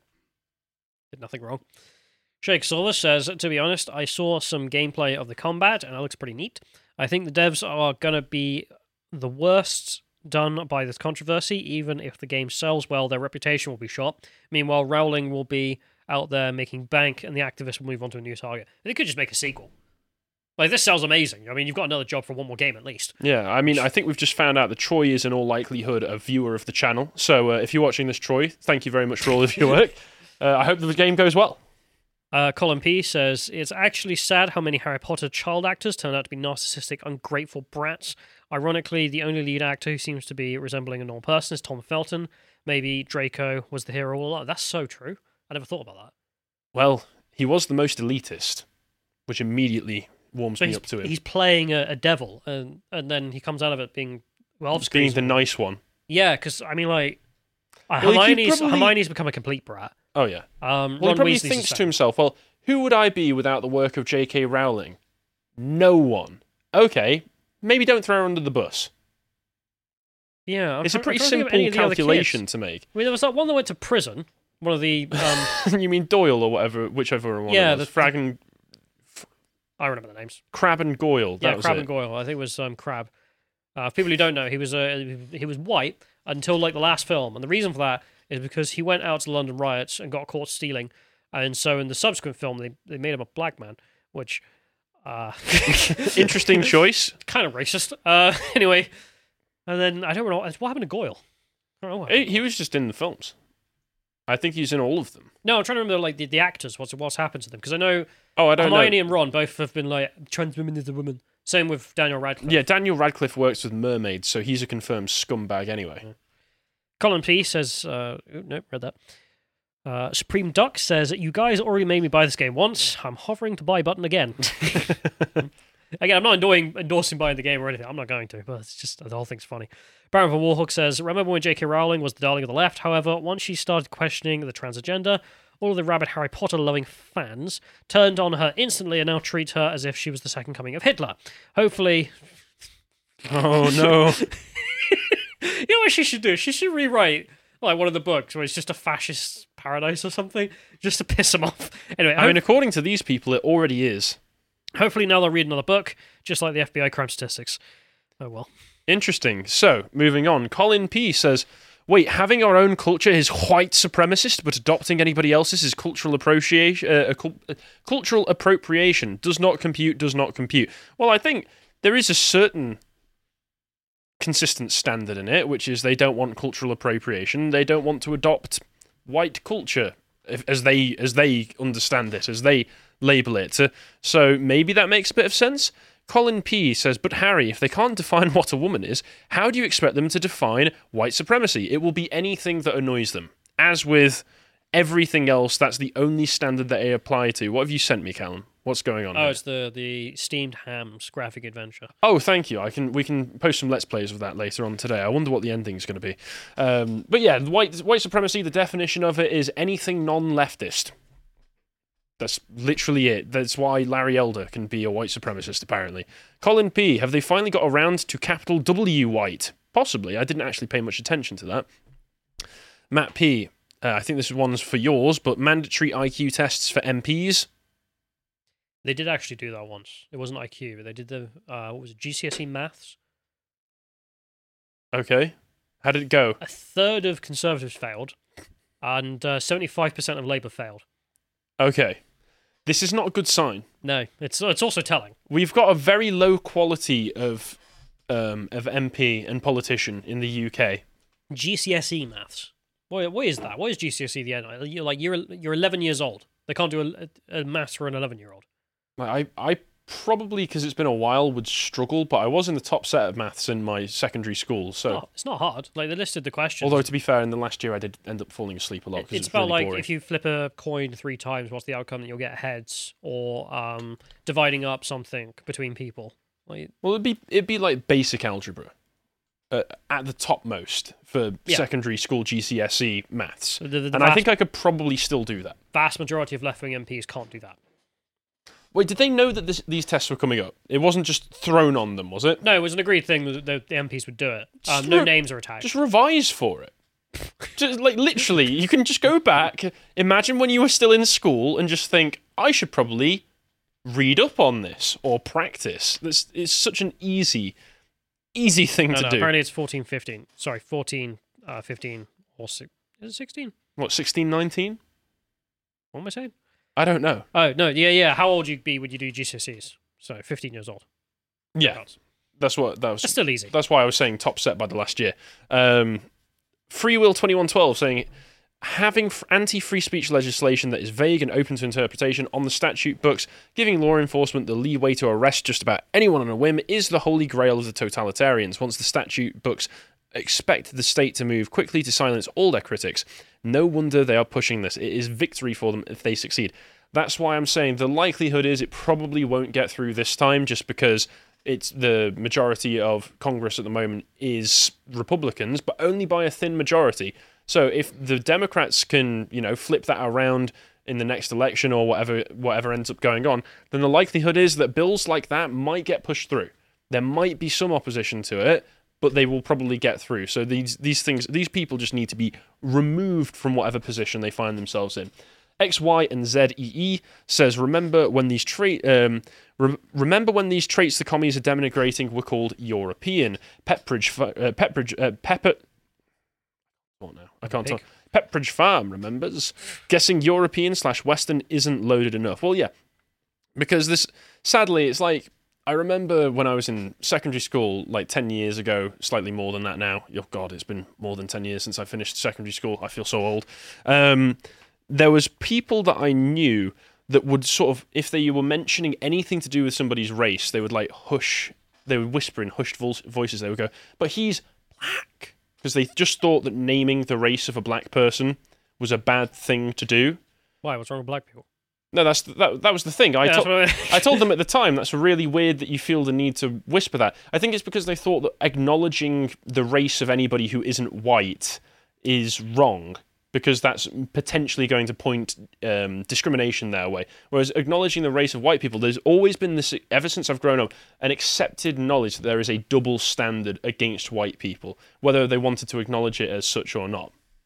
Did nothing wrong. Shake Solar says, to be honest, I saw some gameplay of the combat, and it looks pretty neat. I think the devs are going to be the worst done by this controversy. Even if the game sells well, their reputation will be shot. Meanwhile, Rowling will be out there making bank, and the activists will move on to a new target. They could just make a sequel. Like, this sounds amazing. I mean, you've got another job for one more game at least. Yeah, I mean, I think we've just found out that Troy is in all likelihood a viewer of the channel. So if you're watching this, Troy, thank you very much for all of your work. I hope the game goes well. Colin P says, it's actually sad how many Harry Potter child actors turn out to be narcissistic, ungrateful brats. Ironically, the only lead actor who seems to be resembling a normal person is Tom Felton. Maybe Draco was the hero all along. That's so true. I never thought about that. Well, he was the most elitist, which immediately warms me up to him. He's playing a devil, and then he comes out of it being, well, obviously being the nice one. Yeah, because, I mean, like, Hermione's become a complete brat. Oh, yeah. Ron he probably Weasley's thinks to himself, well, who would I be without the work of J.K. Rowling? No one. Okay, maybe don't throw her under the bus. Yeah. It's a pretty simple calculation to make. I mean, there was that one that went to prison. One of the... You mean Doyle or whatever, whichever one it was. I remember the names. Crabbe and Goyle. That was Crabbe it. and Goyle. I think it was Crabbe. For people who don't know, he was white until like the last film, and the reason for that is because he went out to the London riots and got caught stealing, and so in the subsequent film they made him a black man, which interesting choice. Kind of racist. Anyway, and then I don't know what happened to Goyle. I don't know what he was just in the films. I think he's in all of them. No, I'm trying to remember like the actors. What's happened to them? Because I know. Oh, I don't know. Hermione and Ron both have been like trans women is a woman. Same with Daniel Radcliffe. Yeah, Daniel Radcliffe works with mermaids, so he's a confirmed scumbag anyway. Yeah. Colin P says, nope, read that. Supreme Duck says, you guys already made me buy this game once. I'm hovering to buy button again. Again, I'm not endorsing buying the game or anything. I'm not going to, but it's just, the whole thing's funny. Baron von Warhook says, remember when J.K. Rowling was the darling of the left? However, once she started questioning the trans agenda, all of the rabid Harry Potter-loving fans turned on her instantly and now treat her as if she was the second coming of Hitler. Hopefully... Oh, no. You know what she should do? She should rewrite like one of the books where it's just a fascist paradise or something, just to piss them off. Anyway, I mean, according to these people, it already is. Hopefully now they'll read another book, just like the FBI crime statistics. Oh well. Interesting. So, moving on. Colin P. says, wait, having our own culture is white supremacist, but adopting anybody else's is cultural appropriation. Cultural appropriation does not compute. Well, I think there is a certain consistent standard in it, which is they don't want cultural appropriation. They don't want to adopt white culture as they understand it, as they label it. So maybe that makes a bit of sense. Colin P. says, but Harry, if they can't define what a woman is, how do you expect them to define white supremacy? It will be anything that annoys them. As with everything else, that's the only standard that they apply to. What have you sent me, Callum? What's going on? Oh, it's the Steamed Hams graphic adventure. Oh, thank you. We can post some Let's Plays of that later on today. I wonder what the ending's going to be. But yeah, white supremacy, the definition of it is anything non-leftist. That's literally it. That's why Larry Elder can be a white supremacist, apparently. Colin P., have they finally got around to capital W white? Possibly. I didn't actually pay much attention to that. Matt P., I think this one's for yours, but mandatory IQ tests for MPs. They did actually do that once. It wasn't IQ, but they did the, what was it, GCSE maths? Okay. How did it go? A third of Conservatives failed, and 75% of Labour failed. Okay. This is not a good sign. No, it's also telling. We've got a very low quality of MP and politician in the UK. GCSE maths. What is that? What is GCSE the end? You're 11 years old. They can't do a maths for an 11-year-old. I probably, because it's been a while, would struggle, but I was in the top set of maths in my secondary school, so... It's not hard. Like, they listed the questions. Although, to be fair, in the last year I did end up falling asleep a lot, because it's about, really boring. if you flip a coin 3 times, what's the outcome? That you'll get heads, or dividing up something between people. Well, it'd be like basic algebra. At the topmost for secondary school GCSE maths. I think I could probably still do that. Vast majority of left-wing MPs can't do that. Wait, did they know that these tests were coming up? It wasn't just thrown on them, was it? No, it was an agreed thing that the MPs would do it. No names are attached. Just revise for it. Just literally, you can just go back, imagine when you were still in school and just think, I should probably read up on this or practice. It's such an easy thing to do. Apparently it's 14, 15. Sorry, 14, 15, or 6. Is it 16? What, 16, 19? What am I saying? I don't know. Oh, no, yeah. How old would you be when you do GCSEs? So, 15 years old. Yeah. That's still easy. That's why I was saying top set by the last year. Freewill2112 saying, having anti-free speech legislation that is vague and open to interpretation on the statute books, giving law enforcement the leeway to arrest just about anyone on a whim is the holy grail of the totalitarians. Once the statute books expect the state to move quickly to silence all their critics, no wonder they are pushing this. It is victory for them if they succeed. That's why I'm saying the likelihood is it probably won't get through this time, just because it's the majority of Congress at the moment is Republicans, but only by a thin majority. So if the Democrats can, flip that around in the next election or whatever ends up going on, then the likelihood is that bills like that might get pushed through. There might be some opposition to it, but they will probably get through. So these people just need to be removed from whatever position they find themselves in. XY and ZEE says, remember when these traits the commies are denigrating were called European. Pepperidge Farm remembers. Guessing European/Western isn't loaded enough. Well, yeah, because this, sadly, it's like, I remember when I was in secondary school, like 10 years ago, slightly more than that now. Oh God, it's been more than 10 years since I finished secondary school. I feel so old. There was people that I knew that would sort of, if they were mentioning anything to do with somebody's race, they would like hush, they would whisper in hushed voices. They would go, but he's black. Because they just thought that naming the race of a black person was a bad thing to do. Why? What's wrong with black people? No, that was the thing. I told them at the time, that's really weird that you feel the need to whisper that. I think it's because they thought that acknowledging the race of anybody who isn't white is wrong, because that's potentially going to point discrimination their way. Whereas acknowledging the race of white people, there's always been this, ever since I've grown up, an accepted knowledge that there is a double standard against white people, whether they wanted to acknowledge it as such or not.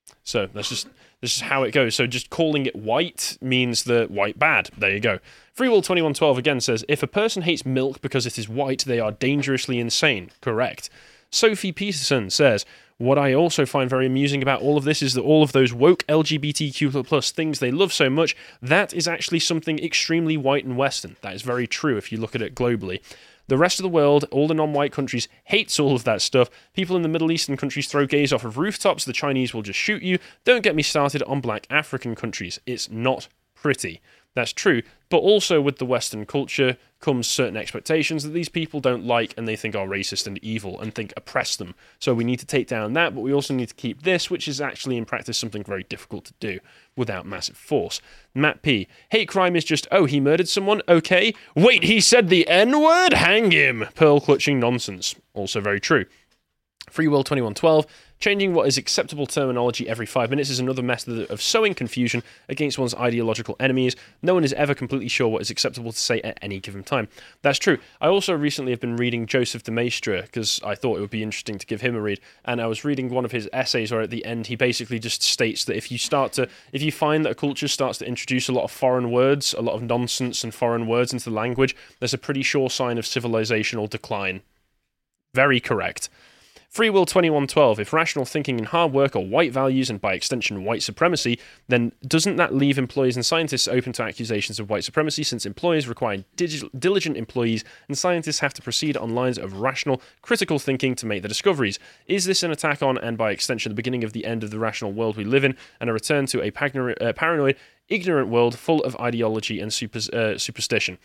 So this is how it goes. So just calling it white means that white bad. There you go. Freewill2112 again says, if a person hates milk because it is white, they are dangerously insane. Correct. Sophie Peterson says, what I also find very amusing about all of this is that all of those woke LGBTQ plus things they love so much, that is actually something extremely white and Western. That is very true if you look at it globally. The rest of the world, all the non-white countries, hates all of that stuff. People in the Middle Eastern countries throw gays off of rooftops. The Chinese will just shoot you. Don't get me started on black African countries. It's not pretty. That's true. But also with the Western culture comes certain expectations that these people don't like and they think are racist and evil and think oppress them. So we need to take down that, but we also need to keep this, which is actually in practice something very difficult to do without massive force. Matt P. Hate crime is just, oh, he murdered someone? Okay. Wait, he said the N-word? Hang him. Pearl clutching nonsense. Also very true. Freewill2112. Changing what is acceptable terminology every 5 minutes is another method of sowing confusion against one's ideological enemies. No one is ever completely sure what is acceptable to say at any given time. That's true. I also recently have been reading Joseph de Maistre because I thought it would be interesting to give him a read. And I was reading one of his essays where at the end he basically just states that if you find that a culture starts to introduce a lot of foreign words, a lot of nonsense and foreign words into the language, there's a pretty sure sign of civilizational decline. Very correct. Freewill2112, if rational thinking and hard work are white values and by extension white supremacy, then doesn't that leave employers and scientists open to accusations of white supremacy since employers require diligent employees and scientists have to proceed on lines of rational, critical thinking to make the discoveries? Is this an attack on and by extension the beginning of the end of the rational world we live in and a return to a paranoid, ignorant world full of ideology and superstition?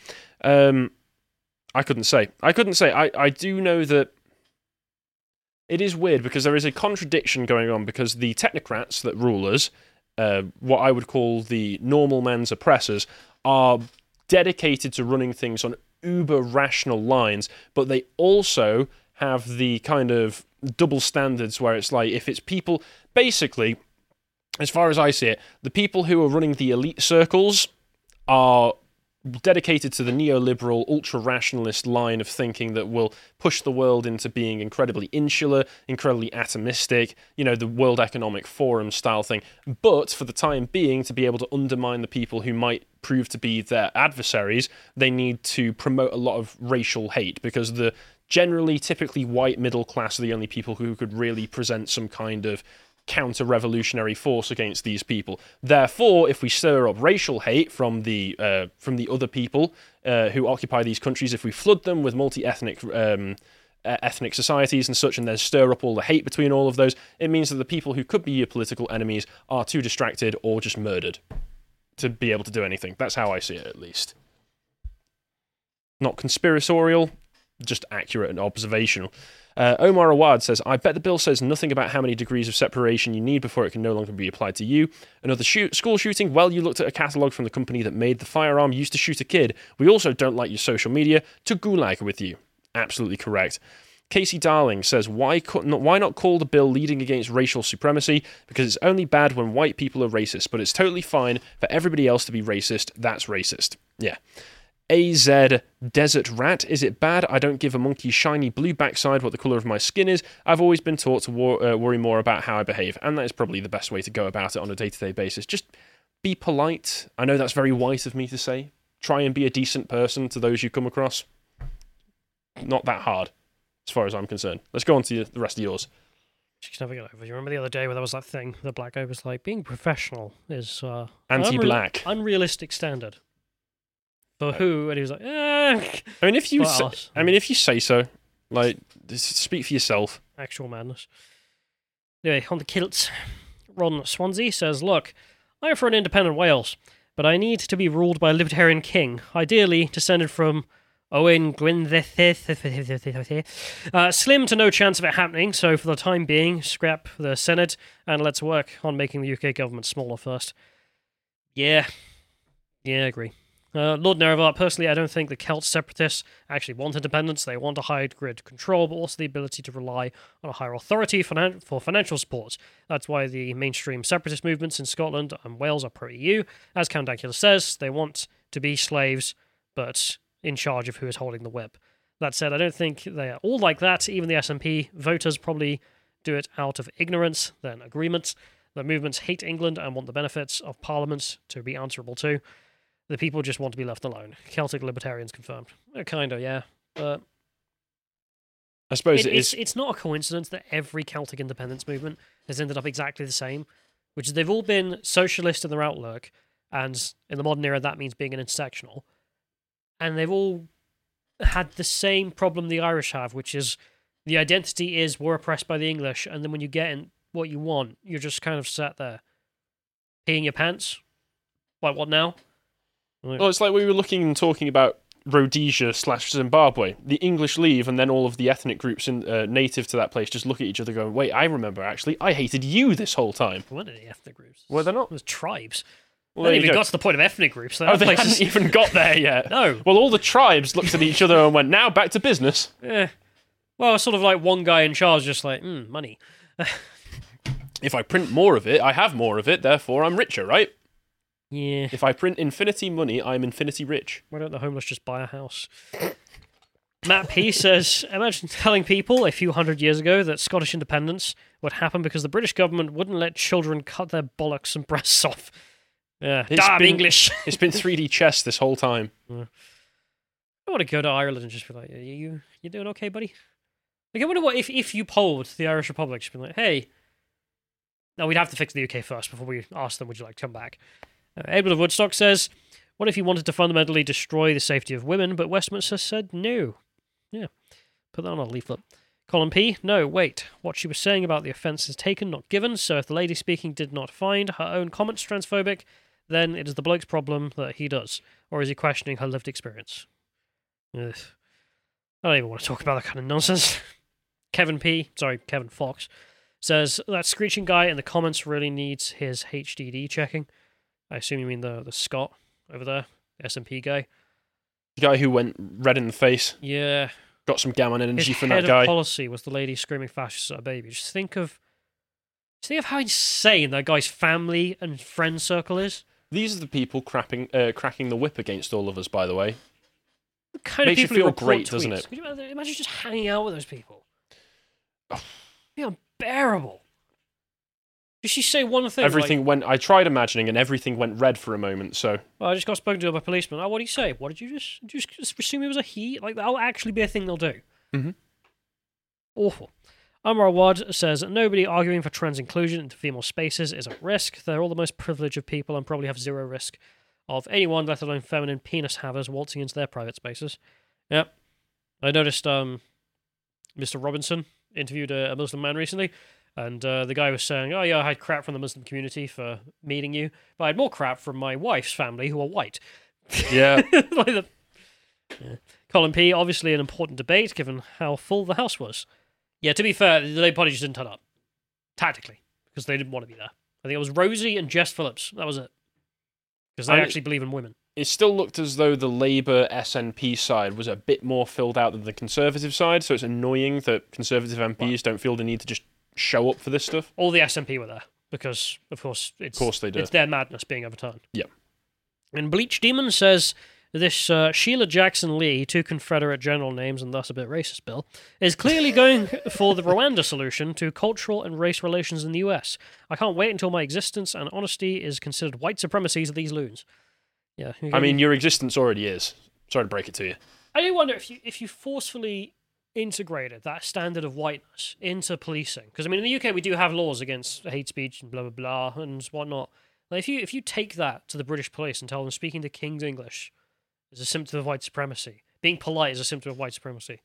I couldn't say. I do know that it is weird because there is a contradiction going on because the technocrats that rule us, what I would call the normal man's oppressors, are dedicated to running things on uber rational lines, but they also have the kind of double standards where it's like if it's people, basically, as far as I see it, the people who are running the elite circles are dedicated to the neoliberal, ultra-rationalist line of thinking that will push the world into being incredibly insular, incredibly atomistic, the World Economic Forum style thing. But for the time being, to be able to undermine the people who might prove to be their adversaries, they need to promote a lot of racial hate because the generally, typically white middle class are the only people who could really present some kind of counter-revolutionary force against these people. Therefore, if we stir up racial hate from the other people who occupy these countries, if we flood them with multi-ethnic ethnic societies and such, and then stir up all the hate between all of those, it means that the people who could be your political enemies are too distracted or just murdered to be able to do anything. That's how I see it, at least. Not conspiratorial, just accurate and observational. Omar Awad says, I bet the bill says nothing about how many degrees of separation you need before it can no longer be applied to you. Another school shooting? Well, you looked at a catalogue from the company that made the firearm used to shoot a kid. We also don't like your social media to gulag with you. Absolutely correct. Casey Darling says, why not call the bill leading against racial supremacy? Because it's only bad when white people are racist, but it's totally fine for everybody else to be racist. That's racist. Yeah. AZ Desert Rat, is it bad? I don't give a monkey's shiny blue backside what the colour of my skin is. I've always been taught to worry more about how I behave, and that is probably the best way to go about it on a day-to-day basis. Just be polite. I know that's very white of me to say. Try and be a decent person to those you come across. Not that hard, as far as I'm concerned. Let's go on to the rest of yours. Just never get over. You remember the other day where there was that thing, the black guy was like, being professional is anti-black. Unrealistic standard. For who? And he was like, I mean, if you say so, like, speak for yourself. Actual madness. Anyway, on the kilts, Ron Swansea says, look, I'm for an independent Wales, but I need to be ruled by a libertarian king, ideally descended from Owen Gwynedd. Slim to no chance of it happening, so for the time being, scrap the Senate, and let's work on making the UK government smaller first. Yeah, I agree. Lord Nerevar, personally, I don't think the Celt separatists actually want independence. They want a higher degree of control, but also the ability to rely on a higher authority for financial support. That's why the mainstream separatist movements in Scotland and Wales are pro-EU. As Count Dankula says, they want to be slaves, but in charge of who is holding the whip. That said, I don't think they are all like that. Even the SNP voters probably do it out of ignorance than agreement. The movements hate England and want the benefits of parliaments to be answerable to. The people just want to be left alone. Celtic libertarians confirmed. Kind of, yeah. But I suppose it is. It's not a coincidence that every Celtic independence movement has ended up exactly the same, which is they've all been socialist in their outlook, and in the modern era that means being an intersectional, and they've all had the same problem the Irish have, which is the identity is we're oppressed by the English, and then when you get in what you want, you're just kind of sat there peeing your pants. Like, what now? Well, it's like we were looking and talking about Rhodesia/Zimbabwe. The English leave, and then all of the ethnic groups native to that place just look at each other going, wait, I remember, actually, I hated you this whole time. What are the ethnic groups? Were they not? It was tribes. Well, They even got to the point of ethnic groups. They hadn't even got there yet. No. Well, all the tribes looked at each other and went, now back to business. Yeah. Well, it's sort of like one guy in charge just like, money. If I print more of it, I have more of it, therefore I'm richer, right? Yeah. If I print infinity money, I'm infinity rich. Why don't the homeless just buy a house? Matt P says, imagine telling people a few hundred years ago that Scottish independence would happen because the British government wouldn't let children cut their bollocks and breasts off. Yeah, damn English. It's been 3D chess this whole time. I want to go to Ireland and just be like, you doing okay, buddy? Like, I wonder what if you polled the Irish Republic, just be like, hey, no, we'd have to fix the UK first before we ask them, would you like to come back? Edward of Woodstock says, what if you wanted to fundamentally destroy the safety of women, but Westminster said no? Yeah, put that on a leaflet. Colin P, no, wait. What she was saying about the offence is taken, not given, so if the lady speaking did not find her own comments transphobic, then it is the bloke's problem that he does. Or is he questioning her lived experience? Ugh. I don't even want to talk about that kind of nonsense. Kevin Fox, says that screeching guy in the comments really needs his HDD checking. I assume you mean the Scot over there, SMP guy. The guy who went red in the face. Yeah. Got some gammon energy His from head that guy. of policy was the lady screaming fascists at a baby. Just think of how insane that guy's family and friend circle is. These are the people cracking the whip against all of us, by the way. The kind Makes of people you who feel report great, tweets. doesn't it? Could you imagine just hanging out with those people? It'd be unbearable. Did she say one thing? Everything went. I tried imagining, and everything went red for a moment. So well, I just got spoken to by a policeman. Oh, what did he say? What did you just assume it was a he? Like that'll actually be a thing they'll do. Mm-hmm. Awful. Amar Awad says nobody arguing for trans inclusion into female spaces is at risk. They're all the most privileged of people and probably have zero risk of anyone, let alone feminine penis havers, waltzing into their private spaces. Yep. I noticed Mr. Robinson interviewed a Muslim man recently, and the guy was saying, oh yeah, I had crap from the Muslim community for meeting you, but I had more crap from my wife's family who are white. Yeah. Yeah. Colin P, obviously an important debate given how full the house was. Yeah, to be fair, the Labour Party just didn't turn up. Tactically, because they didn't want to be there. I think it was Rosie and Jess Phillips. That was it. Because they actually believe in women. It still looked as though the Labour SNP side was a bit more filled out than the Conservative side, so it's annoying that Conservative MPs don't feel the need to just show up for this stuff. All the SNP were there, because, of course, they do. It's their madness being overturned. Yeah. And Bleach Demon says, this Sheila Jackson Lee, two Confederate general names and thus a bit racist bill, is clearly going for the Rwanda solution to cultural and race relations in the US. I can't wait until my existence and honesty is considered white supremacy to these loons. Yeah. I mean, your existence already is. Sorry to break it to you. I do wonder if you forcefully integrated that standard of whiteness into policing. Because, I mean, in the UK we do have laws against hate speech and blah, blah, blah, and whatnot. Like, if you take that to the British police and tell them speaking to King's English is a symptom of white supremacy. Being polite is a symptom of white supremacy.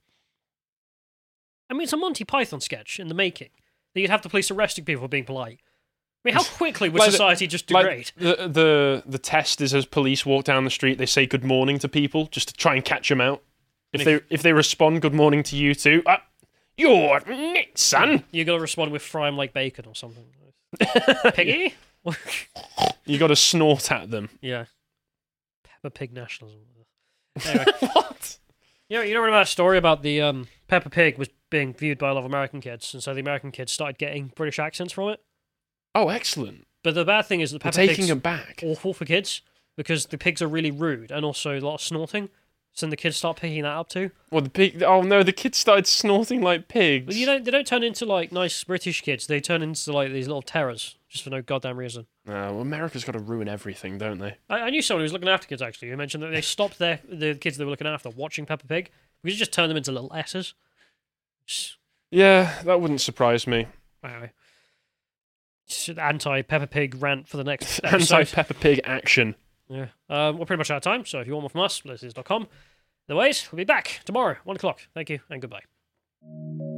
I mean, it's a Monty Python sketch in the making. That you'd have the police arresting people for being polite. I mean, how quickly would society just degrade? The test is as police walk down the street, they say good morning to people just to try and catch them out. If they respond good morning to you too, you're it, son. You got to respond with fry 'em like bacon or something. Piggy? You got to snort at them. Yeah. Peppa Pig nationalism. Anyway. What? You know about that story about the Peppa Pig was being viewed by a lot of American kids, and so the American kids started getting British accents from it. Oh, excellent. But the bad thing is that Peppa taking Pig's them back. Awful for kids, because the pigs are really rude, and also a lot of snorting, so then the kids start picking that up too. Well, the kids started snorting like pigs. But they don't turn into like nice British kids, they turn into like these little terrors. just for no goddamn reason. Well, America's got to ruin everything, don't they? I knew someone who was looking after kids, actually, who mentioned that they stopped the kids they were looking after watching Peppa Pig. We should just turn them into little S's. Yeah, that wouldn't surprise me. Anyway. Anti-Peppa Pig rant for the next episode. Anti-Peppa Pig action. Yeah. We're pretty much out of time, so if you want more from us, blizzards.com. Otherwise, we'll be back tomorrow, 1 o'clock. Thank you, and goodbye.